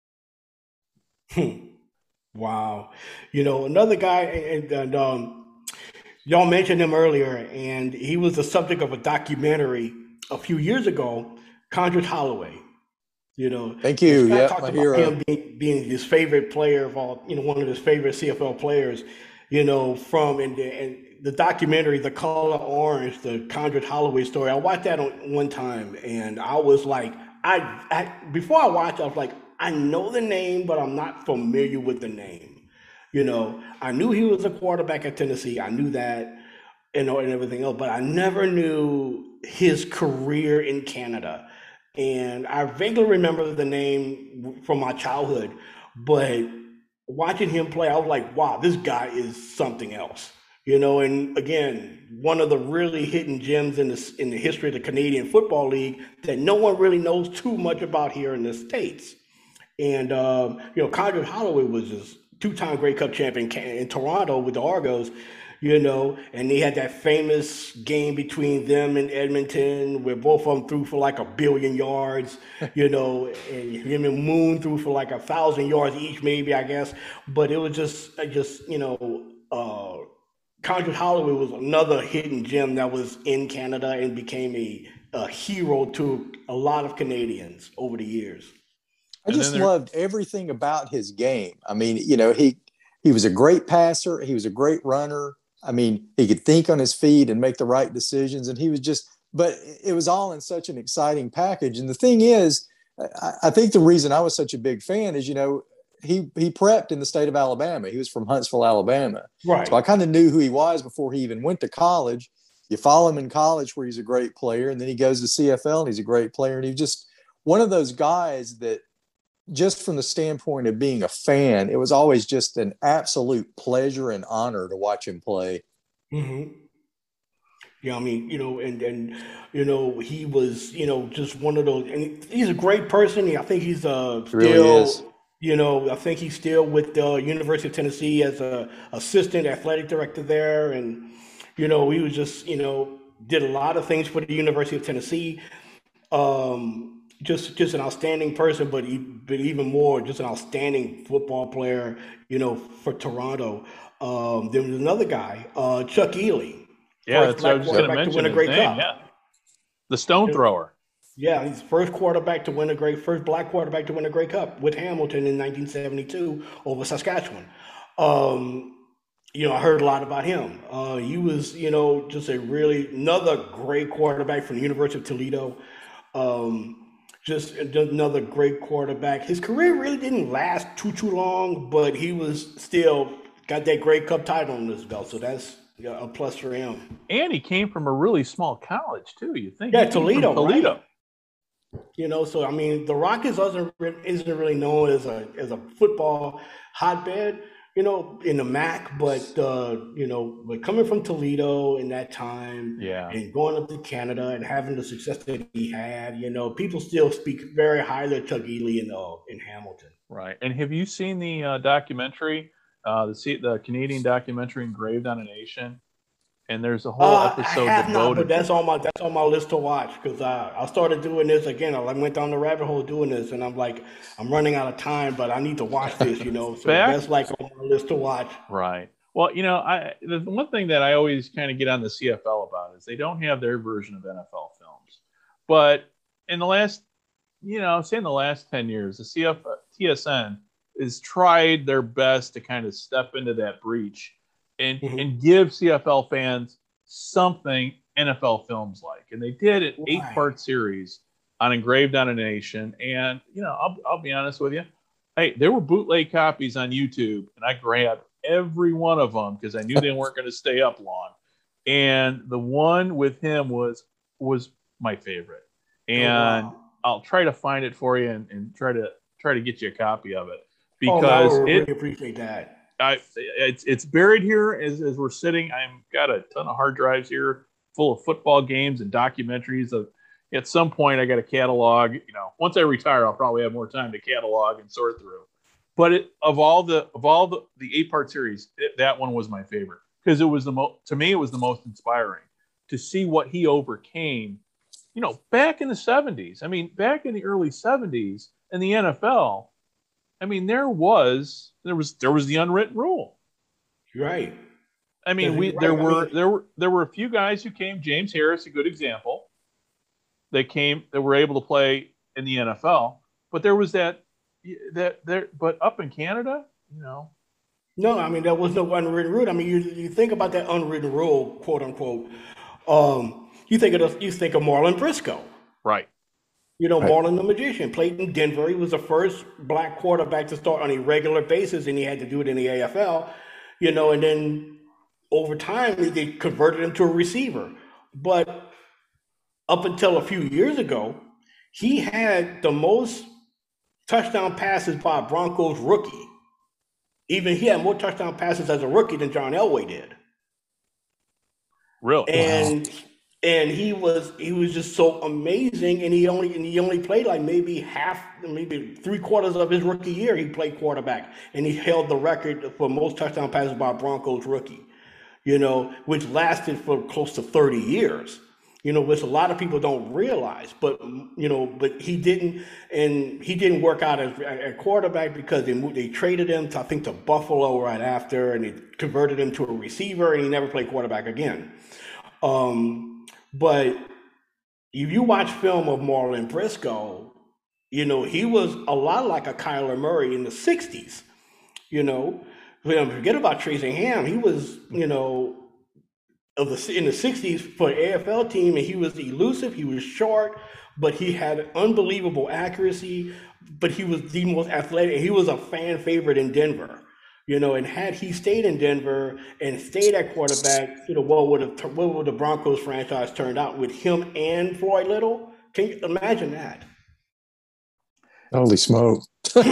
Wow. You know, another guy, and, and um, y'all mentioned him earlier, and he was the subject of a documentary a few years ago, Condred Holloway. You know, Thank you. Scott Yeah, talked my about hero. him being, being his favorite player of all, you know, one of his favorite C F L players, you know, from, and, and the documentary, The Color Orange, the Condred Holloway story. I watched that on one time, and I was like, I, I before I watched, I was like, I know the name, but I'm not familiar with the name. You know, I knew he was a quarterback at Tennessee. I knew that, you know, and everything else, but I never knew his career in Canada. And I vaguely remember the name from my childhood, but watching him play, I was like, wow, this guy is something else. You know, and again, one of the really hidden gems in the, in the history of the Canadian Football League that no one really knows too much about here in the States. And, um, you know, Condred Holloway was this two-time Grey Cup champion in Toronto with the Argos, you know, and they had that famous game between them and Edmonton where both of them threw for like a billion yards, you know, and him and Moon threw for like a thousand yards each, maybe, I guess. But it was just, just you know, uh, Condred Holloway was another hidden gem that was in Canada and became a, a hero to a lot of Canadians over the years. I And just then there- loved everything about his game. I mean, you know, he he was a great passer. He was a great runner. I mean, he could think on his feet and make the right decisions. And he was just, but it was all in such an exciting package. And the thing is, I, I think the reason I was such a big fan is, you know, he he prepped in the state of Alabama. He was from Huntsville, Alabama. Right. So I kind of knew who he was before he even went to college. You follow him in college where he's a great player, and then he goes to C F L and he's a great player. And he's just one of those guys that, just from the standpoint of being a fan, it was always just an absolute pleasure and honor to watch him play. Mm-hmm. Yeah, I mean, you know, and, and, you know, he was, you know, just one of those, and he's a great person. I think he's uh, still, Really is. you know, I think he's still with the University of Tennessee as a assistant athletic director there. And, you know, he was just, you know, did a lot of things for the University of Tennessee. Um, just, just an outstanding person, but, he, but even more, just an outstanding football player, you know, for Toronto. Um, there was another guy, uh, Chuck Ely. Yeah, First that's what I was black just going to quarterback to mention. win a his Grey name, Cup. yeah, the stone thrower. Yeah, he's the first quarterback to win a great, first black quarterback to win a Grey Cup with Hamilton in nineteen seventy-two over Saskatchewan. Um, you know, I heard a lot about him. Uh, he was, you know, just a really another great quarterback from the University of Toledo. Um, just another great quarterback. His career really didn't last too too long, but he was still got that Grey Cup title on his belt. So that's a plus for him. And he came from a really small college too. You think? Yeah, Toledo, Toledo. Right? You know, so I mean, the Rockets isn't isn't really known as a as a football hotbed, you know, in the M A C, but uh, you know, but coming from Toledo in that time, yeah, and going up to Canada and having the success that he had, you know, people still speak very highly of Chuck Ealy in uh, in Hamilton. Right. And have you seen the uh, documentary, uh, the the Canadian documentary Engraved on a Nation? And there's a whole uh, episode I have devoted. Not, but that's on my that's on my list to watch because I, I started doing this again. I went down the rabbit hole doing this, and I'm like, I'm running out of time, but I need to watch this, you know. So Back, that's like on my list to watch. Right. Well, you know, I the one thing that I always kind of get on the C F L about is they don't have their version of N F L films. But in the last, you know, say in the last ten years, the C F T S N has tried their best to kind of step into that breach. And, mm-hmm. and give C F L fans something N F L films like. And they did an Why? eight-part series on Engraved on a Nation. And, you know, I'll, I'll be honest with you. Hey, there were bootleg copies on YouTube, and I grabbed every one of them because I knew they weren't going to stay up long. And the one with him was was my favorite. And oh, wow. I'll try to find it for you and, and try to try to get you a copy of it. Because oh, no, I it, really appreciate that. I, it's it's buried here as, as we're sitting. I've got a ton of hard drives here full of football games and documentaries. Of, at some point, I got a catalog. You know, once I retire, I'll probably have more time to catalog and sort through. But it, of all the of all the, the eight part series, it, that one was my favorite because it was the most to me. It was the most inspiring to see what he overcame. You know, back in the seventies. I mean, back in the early seventies in the N F L. I mean, there was there was there was the unwritten rule, right? I mean, we right. there were there were there were a few guys who came. James Harris, a good example. They came that were able to play in the N F L, but there was that that there. But up in Canada, you know, no, I mean there was no unwritten rule. I mean, you you think about that unwritten rule, quote unquote. Um, you think of you think of Marlon Briscoe, right? You know, right. Marlon the Magician played in Denver. He was the first black quarterback to start on a regular basis, and he had to do it in the A F L, you know, and then over time, they converted him to a receiver. But up until a few years ago, he had the most touchdown passes by a Broncos rookie. Even he had more touchdown passes as a rookie than John Elway did. Real. And wow. And he was he was just so amazing, and he only and he only played like maybe half, maybe three quarters of his rookie year. He played quarterback, and he held the record for most touchdown passes by a Broncos rookie. You know, which lasted for close to thirty years. You know, which a lot of people don't realize. But you know, but he didn't, and he didn't work out as a quarterback because they moved, they traded him to I think to Buffalo right after, and they converted him to a receiver, and he never played quarterback again. Um. But if you watch film of Marlon Briscoe, you know, he was a lot like a Kyler Murray in the sixties, you know. Forget about Tracy Ham. He was, you know, of the in the sixties for the A F L team, and he was elusive, he was short, but he had unbelievable accuracy, but he was the most athletic, and he was a fan favorite in Denver. You know, and had he stayed in Denver and stayed at quarterback, you know, what would have what would the Broncos franchise turned out with him and Floyd Little? Can you imagine that? Holy smoke!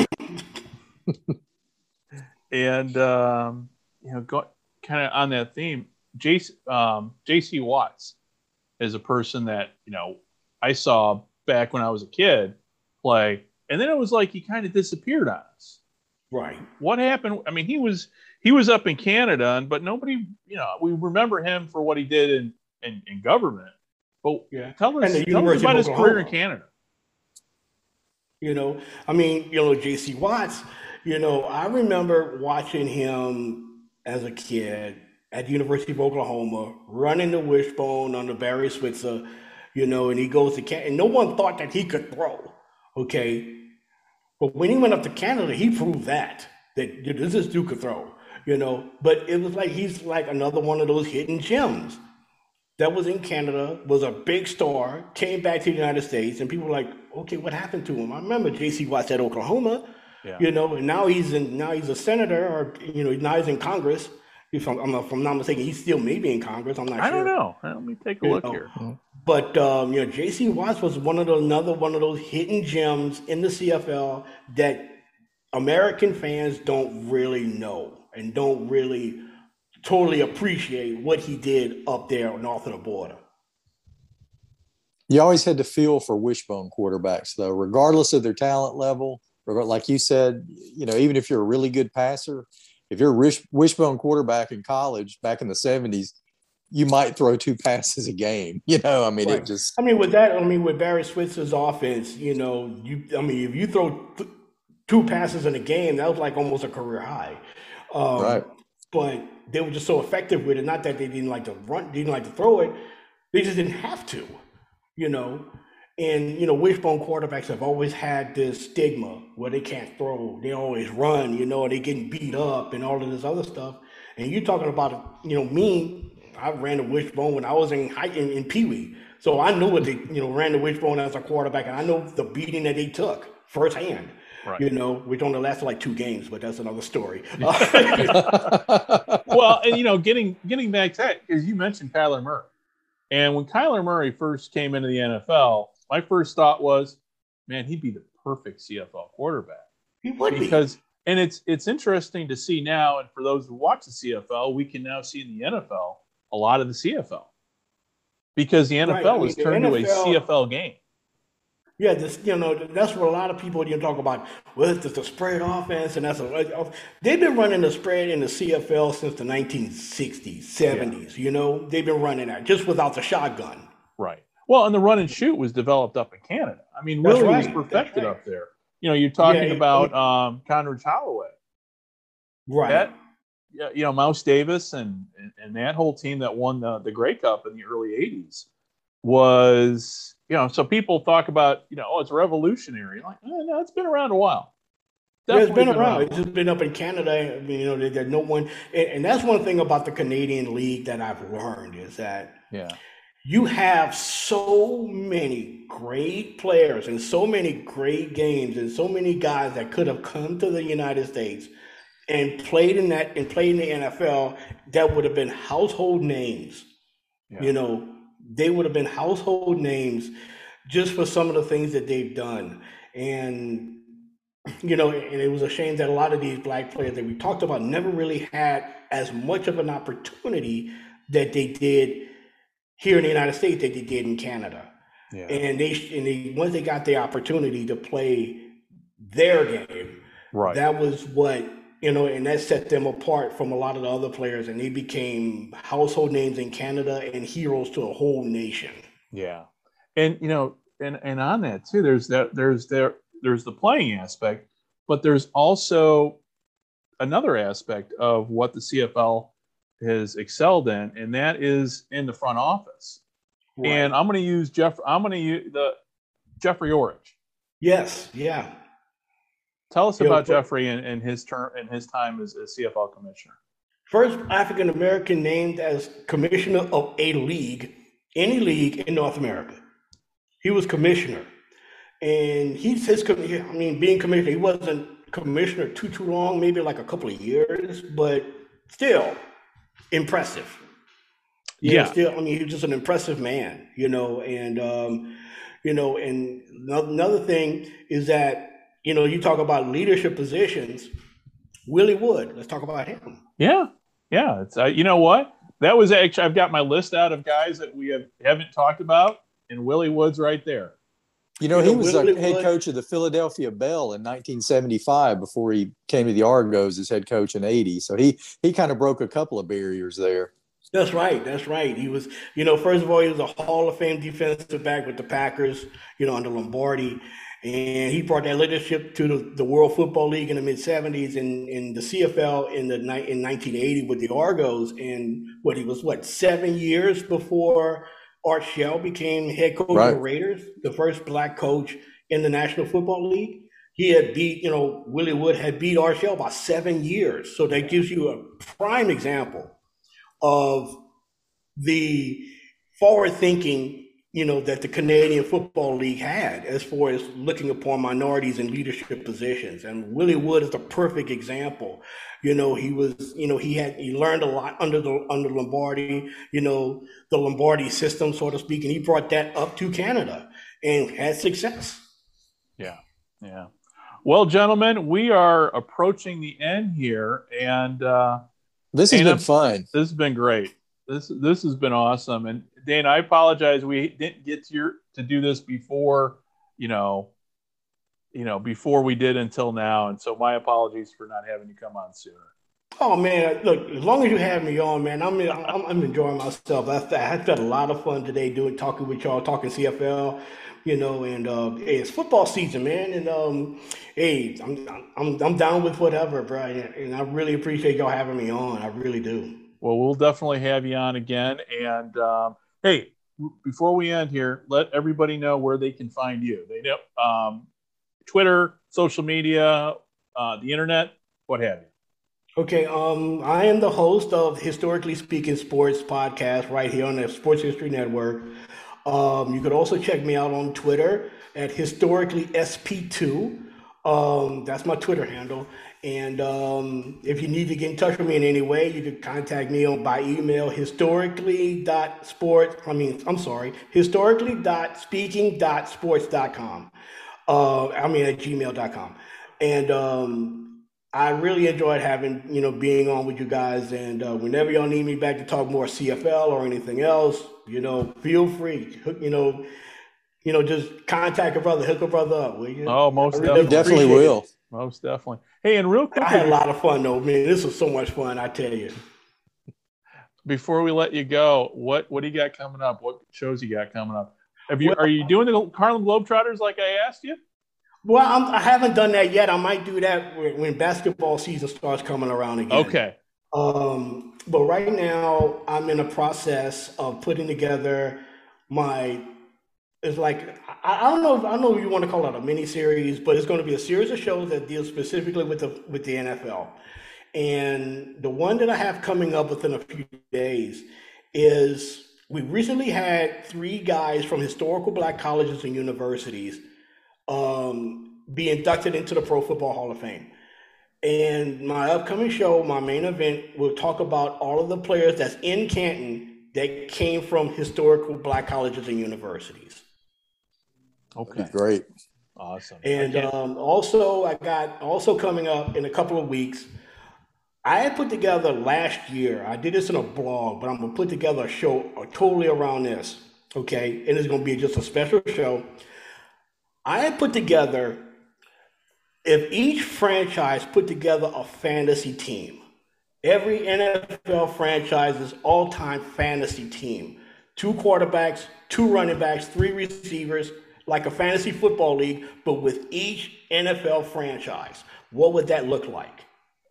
And um, you know, go kind of on that theme. J C, um, J C Watts is a person that you know I saw back when I was a kid play, and then it was like he kind of disappeared on us. Right. What happened? I mean, he was he was up in Canada, but nobody, you know, we remember him for what he did in, in, in government. But yeah. tell us, tell us about his career in Canada. You know, I mean, you know, J C Watts, you know, I remember watching him as a kid at the University of Oklahoma, running the wishbone under Barry Switzer, you know, and he goes to Canada, and no one thought that he could throw, okay? But when he went up to Canada, he proved that, that this is dude could throw, you know. But it was like he's like another one of those hidden gems that was in Canada, was a big star, came back to the United States, and people were like, okay, what happened to him? I remember J C Watts at Oklahoma, yeah. you know, and now he's in now he's a senator, or you know, now he's in Congress, If I'm, I'm, if I'm not mistaken, he's still maybe in Congress. I'm not I sure. don't know. Let me take a You look know, here. But um, you know, J C Watts was one of those, another one of those hidden gems in the C F L that American fans don't really know and don't really totally appreciate what he did up there north of the border. You always had to feel for wishbone quarterbacks, though, regardless of their talent level. Like you said, you know, even if you're a really good passer, if you're a wish, wishbone quarterback in college back in the seventies, you might throw two passes a game. You know, I mean, Right. it just. I mean, with that, I mean, with Barry Switzer's offense, you know, you, I mean, if you throw th- two passes in a game, that was like almost a career high. Um, Right. But they were just so effective with it. Not that they didn't like to run, didn't like to throw it. They just didn't have to, you know. And, you know, wishbone quarterbacks have always had this stigma where they can't throw. They always run, you know, and they getting beat up and all of this other stuff. And you're talking about, you know, me, I ran the wishbone when I was in high, in, in Pee Wee. So I knew what they, you know, ran the wishbone as a quarterback. And I know the beating that they took firsthand, Right. you know, which only lasted like two games, but that's another story. Well, and, you know, getting getting back to that, because you mentioned Kyler Murray. And when Kyler Murray first came into the N F L, my first thought was, man, he'd be the perfect C F L quarterback. He would because, be. And it's it's interesting to see now, and for those who watch the C F L, we can now see in the N F L a lot of the C F L. Because the N F L right. I mean, has turned N F L, to a C F L game. Yeah, this, you know, that's what a lot of people you know, talk about. Well, it's the spread offense, and that's a, they've been running the spread in the C F L since the nineteen sixties, seventies. Yeah. You know, they've been running that just without the shotgun. Right. Well, and the run and shoot was developed up in Canada. I mean, that's really right. was perfected right. up there. You know, you're talking yeah, about it, um, Conrad Holloway. Right. That, you know, Mouse Davis and, and and that whole team that won the the Grey Cup in the early eighties was. You know, so people talk about, you know, oh, it's revolutionary. Like, oh, no, it's been around a while. Yeah, it's been, been around. around. It's just been up in Canada. I mean, you know, there's no one, and, and that's one thing about the Canadian League that I've learned is that yeah, you have so many great players and so many great games and so many guys that could have come to the United States and played in that and played in the N F L that would have been household names. Yeah. You know. They would have been household names just for some of the things that they've done. And, you know, and it was a shame that a lot of these black players that we talked about never really had as much of an opportunity that they did here in the United States that they did in Canada. Yeah. And they, and they, once they got the opportunity to play their game, right. that was what, you know, and that set them apart from a lot of the other players, and they became household names in Canada and heroes to a whole nation. Yeah, and you know, and and on that too, there's that there's there there's the playing aspect, but there's also another aspect of what the C F L has excelled in, and that is in the front office. Right. And I'm going to use Jeff. I'm going to use the Jeffrey Orridge. Yes. Yeah. Tell us about Yo, Jeffrey and, and his term and his time as, as C F L commissioner. First African American named as commissioner of a league, any league in North America. He was commissioner, and he says, I mean, being commissioner, he wasn't commissioner too too long, maybe like a couple of years, but still impressive. You yeah, know, still, I mean, he was just an impressive man, you know, and um, you know, and another thing is that. You know, you talk about leadership positions. Willie Wood. Let's talk about him. Yeah, yeah. It's uh, you know what? That was actually I've got my list out of guys that we have haven't talked about, and Willie Wood's right there. You know, you he know, was Willie a head Wood, coach of the Philadelphia Bell in nineteen seventy-five before he came to the Argos as head coach in eighty. So he he kind of broke a couple of barriers there. That's right. That's right. He was, you know, first of all, he was a Hall of Fame defensive back with the Packers, you know, under Lombardi. And he brought that leadership to the, the World Football League in the mid seventies and in the C F L in the in nineteen eighty with the Argos. And what he was, what, seven years before Art Shell became head coach right. of the Raiders, the first black coach in the National Football League. He had beat, you know, Willie Wood had beat Art Shell by seven years. So that gives you a prime example of the forward thinking, you know, that the Canadian Football League had as far as looking upon minorities in leadership positions. And Willie Wood is the perfect example. You know, he was, you know, he had he learned a lot under the under Lombardi, you know, the Lombardi system, so to speak, and he brought that up to Canada and had success. Yeah, yeah. Well, gentlemen, we are approaching the end here, and uh, this has Dana, been fun. This has been great. This this has been awesome. And Dana, I apologize we didn't get to your to do this before, you know, you know, before we did until now, and so my apologies for not having you come on sooner. Oh man, look, as long as you have me on, man, I'm I'm, I'm enjoying myself. I I had a lot of fun today doing talking with y'all, talking C F L. You know, and uh, hey, it's football season, man, and um, hey, I'm I'm I'm down with whatever, bro, and I really appreciate y'all having me on. I really do. Well, we'll definitely have you on again. And um, hey, before we end here, let everybody know where they can find you. They know um, Twitter, social media, uh, the internet, what have you. Okay, um, I am the host of Historically Speaking Sports podcast right here on the Sports History Network. Um, you could also check me out on Twitter at historically S P two. Um, that's my Twitter handle. And um, if you need to get in touch with me in any way, you can contact me on by email historically.sports. I mean, I'm sorry, historically.speaking.sports.com. Uh, I mean at gmail dot com. And um, I really enjoyed having, you know, being on with you guys. And uh, whenever y'all need me back to talk more C F L or anything else, you know, feel free. You know, you know, just contact a brother, hook a brother up, will you? Oh, most really definitely. definitely will. It. Most definitely. Hey, and real quick, I had a lot of fun though, man. This was so much fun, I tell you. Before we let you go, what what do you got coming up? What shows you got coming up? Have you well, are you doing the Harlem Globetrotters like I asked you? Well, I'm, I haven't done that yet. I might do that when, when basketball season starts coming around again. Okay. Um, but right now, I'm in a process of putting together my. It's like I, I don't know. I don't know if you want to call it a mini series, but it's going to be a series of shows that deal specifically with the with the N F L. And the one that I have coming up within a few days is we recently had three guys from historical Black colleges and universities um, be inducted into the Pro Football Hall of Fame. And my upcoming show, my main event, will talk about all of the players that's in Canton that came from historical Black colleges and universities. Okay, great, awesome. And um, also, I got also coming up in a couple of weeks. I had put together last year. I did this in a blog, but I'm gonna put together a show totally around this. Okay, and it's gonna be just a special show. I had put together. If each franchise put together a fantasy team, every N F L franchise's all-time fantasy team, two quarterbacks, two running backs, three receivers, like a fantasy football league, but with each N F L franchise, what would that look like?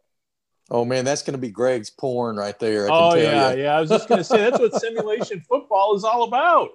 Oh man, that's going to be Greg's porn right there. I can oh tell yeah, you. yeah. I was just going to say that's what simulation football is all about.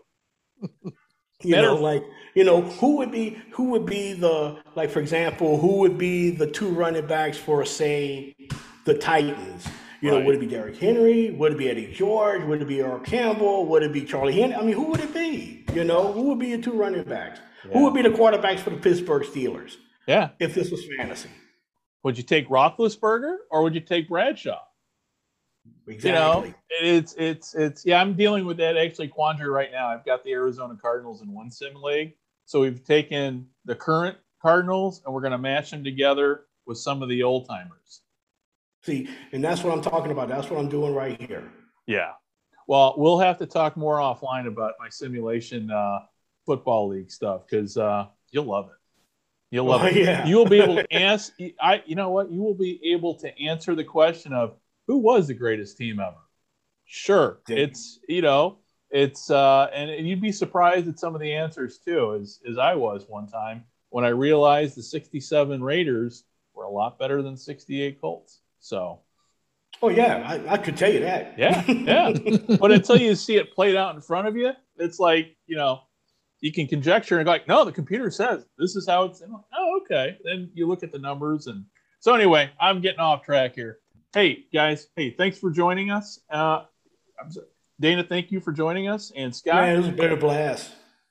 You Better. know, like, you know, who would be, who would be the, like, for example, who would be the two running backs for, say, the Titans? You right. know, would it be Derrick Henry? Would it be Eddie George? Would it be Earl Campbell? Would it be Charlie Henry? I mean, who would it be? You know, who would be your two running backs? Yeah. Who would be the quarterbacks for the Pittsburgh Steelers? Yeah. If this was fantasy. Would you take Roethlisberger or would you take Bradshaw? Exactly. You know, it's it's it's yeah. I'm dealing with that actually quandary right now. I've got the Arizona Cardinals in one sim league, so we've taken the current Cardinals and we're going to match them together with some of the old timers. See, and that's what I'm talking about. That's what I'm doing right here. Yeah. Well, we'll have to talk more offline about my simulation uh, football league stuff because uh, you'll love it. You'll love oh, it. Yeah. You will be able to ask. I. You know what? You will be able to answer the question of who was the greatest team ever. Sure, yeah. it's you know it's uh, and, and you'd be surprised at some of the answers too, as as I was one time when I realized the sixty-seven Raiders were a lot better than sixty-eight Colts. So. Oh yeah, I, I could tell you that. Yeah, yeah. But until you see it played out in front of you, it's like, you know, you can conjecture and go like, no, the computer says this is how it's. Like, oh, okay. Then you look at the numbers, and so anyway, I'm getting off track here. Hey guys, hey, thanks for joining us. Uh, I'm sorry. Dana, thank you for joining us, and Scott. Man, it was a bit of a blast.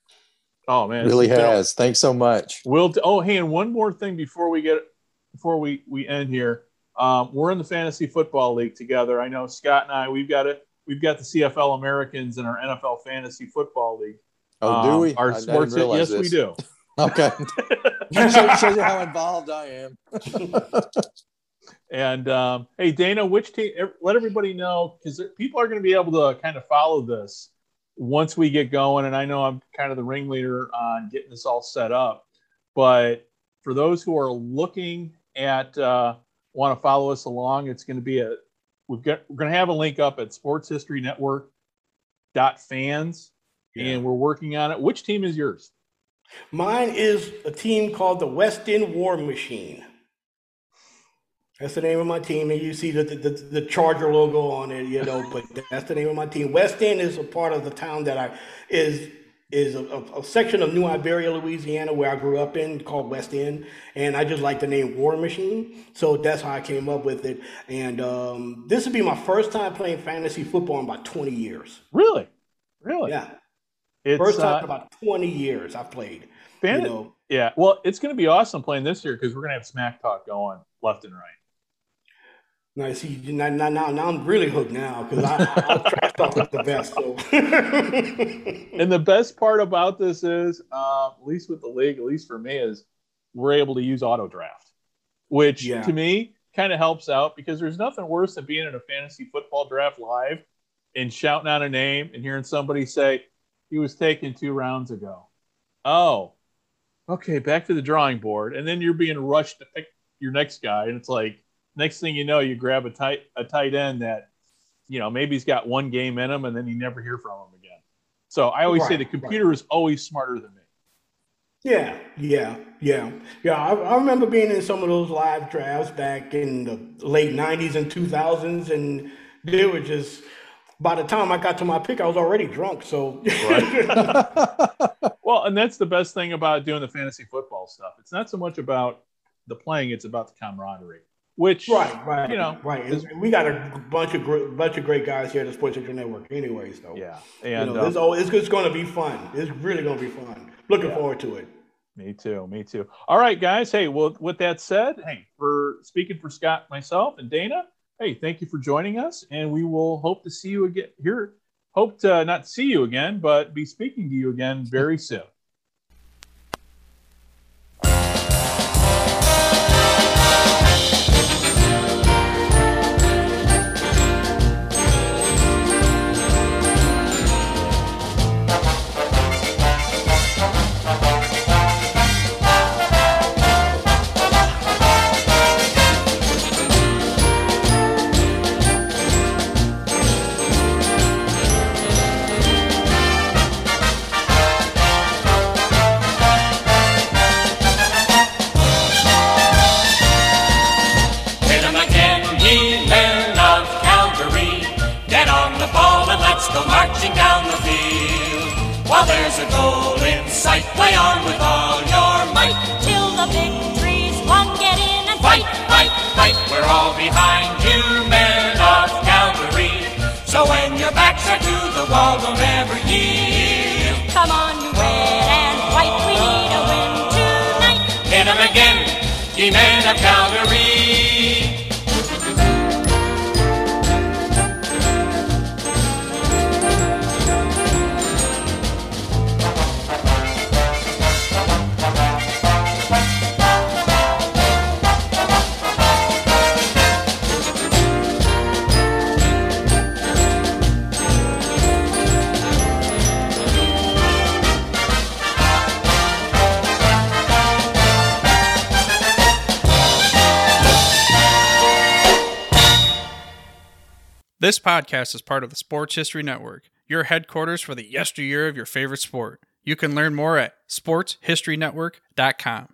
Oh man, it really has. Been, Thanks so much. We'll. T- oh, hey, and one more thing before we get before we we end here. Um, we're in the Fantasy Football League together. I know Scott and I, we've got it. We've got the C F L Americans in our N F L Fantasy Football League. Oh, do we? Um, our I, sports, I yes, this. we do. Okay. shows, shows you how involved I am. And um, hey, Dana, which team? Let everybody know, because people are going to be able to kind of follow this once we get going. And I know I'm kind of the ringleader on getting this all set up. But for those who are looking at, uh, want to follow us along, it's going to be a we've got we're going to have a link up at sports history network dot fans, yeah. And we're working on it. Which team is yours? Mine is a team called the West End War Machine. That's the name of my team, and you see the, the the Charger logo on it, you know. But that's the name of my team. West End is a part of the town that I is is a, a, a section of New Iberia, Louisiana, where I grew up in, called West End, and I just like the name War Machine, so that's how I came up with it. And um, this would be my first time playing fantasy football in about twenty years. Really, really, yeah. It's, first time uh, in about twenty years I've played. Fan- you know. Yeah, well, it's going to be awesome playing this year because we're going to have smack talk going left and right. Now, see, now, now, now I'm really hooked now because I, I, I'll trash talk with the best. So. And the best part about this is, uh, at least with the league, at least for me, is we're able to use auto draft, which yeah. to me kind of helps out because there's nothing worse than being in a fantasy football draft live and shouting out a name and hearing somebody say he was taken two rounds ago. Oh, okay, back to the drawing board. And then you're being rushed to pick your next guy, and it's like, next thing you know, you grab a tight a tight end that, you know, maybe he's got one game in him, and then you never hear from him again. So I always right, say the computer right. is always smarter than me. Yeah, yeah, yeah, yeah. I, I remember being in some of those live drafts back in the late nineties and two thousands, and they were just. By the time I got to my pick, I was already drunk. So, right. Well, and that's the best thing about doing the fantasy football stuff. It's not so much about the playing; it's about the camaraderie. Which, right, right, you know, right. Is, and we got a bunch of great, bunch of great guys here at the Sports History Network, anyway. So, yeah, and you know, um, it's, always, it's, it's going to be fun. It's really going to be fun. Looking yeah. forward to it. Me too. Me too. All right, guys. Hey, well, with that said, hey, for speaking for Scott, myself, and Dana, hey, thank you for joining us, and we will hope to see you again here. Hope to not see you again, but be speaking to you again very soon. Go marching down the field. While there's a goal in sight, play on with all your might. Till the victory's won, get in and fight, fight, fight. We're all behind you, men of Calgary. So when your backs are to the wall, don't ever yield. Come on, you red and white, we need a win tonight. Hit 'em again, ye men of Calgary. This podcast is part of the Sports History Network, your headquarters for the yesteryear of your favorite sport. You can learn more at sports history network dot com.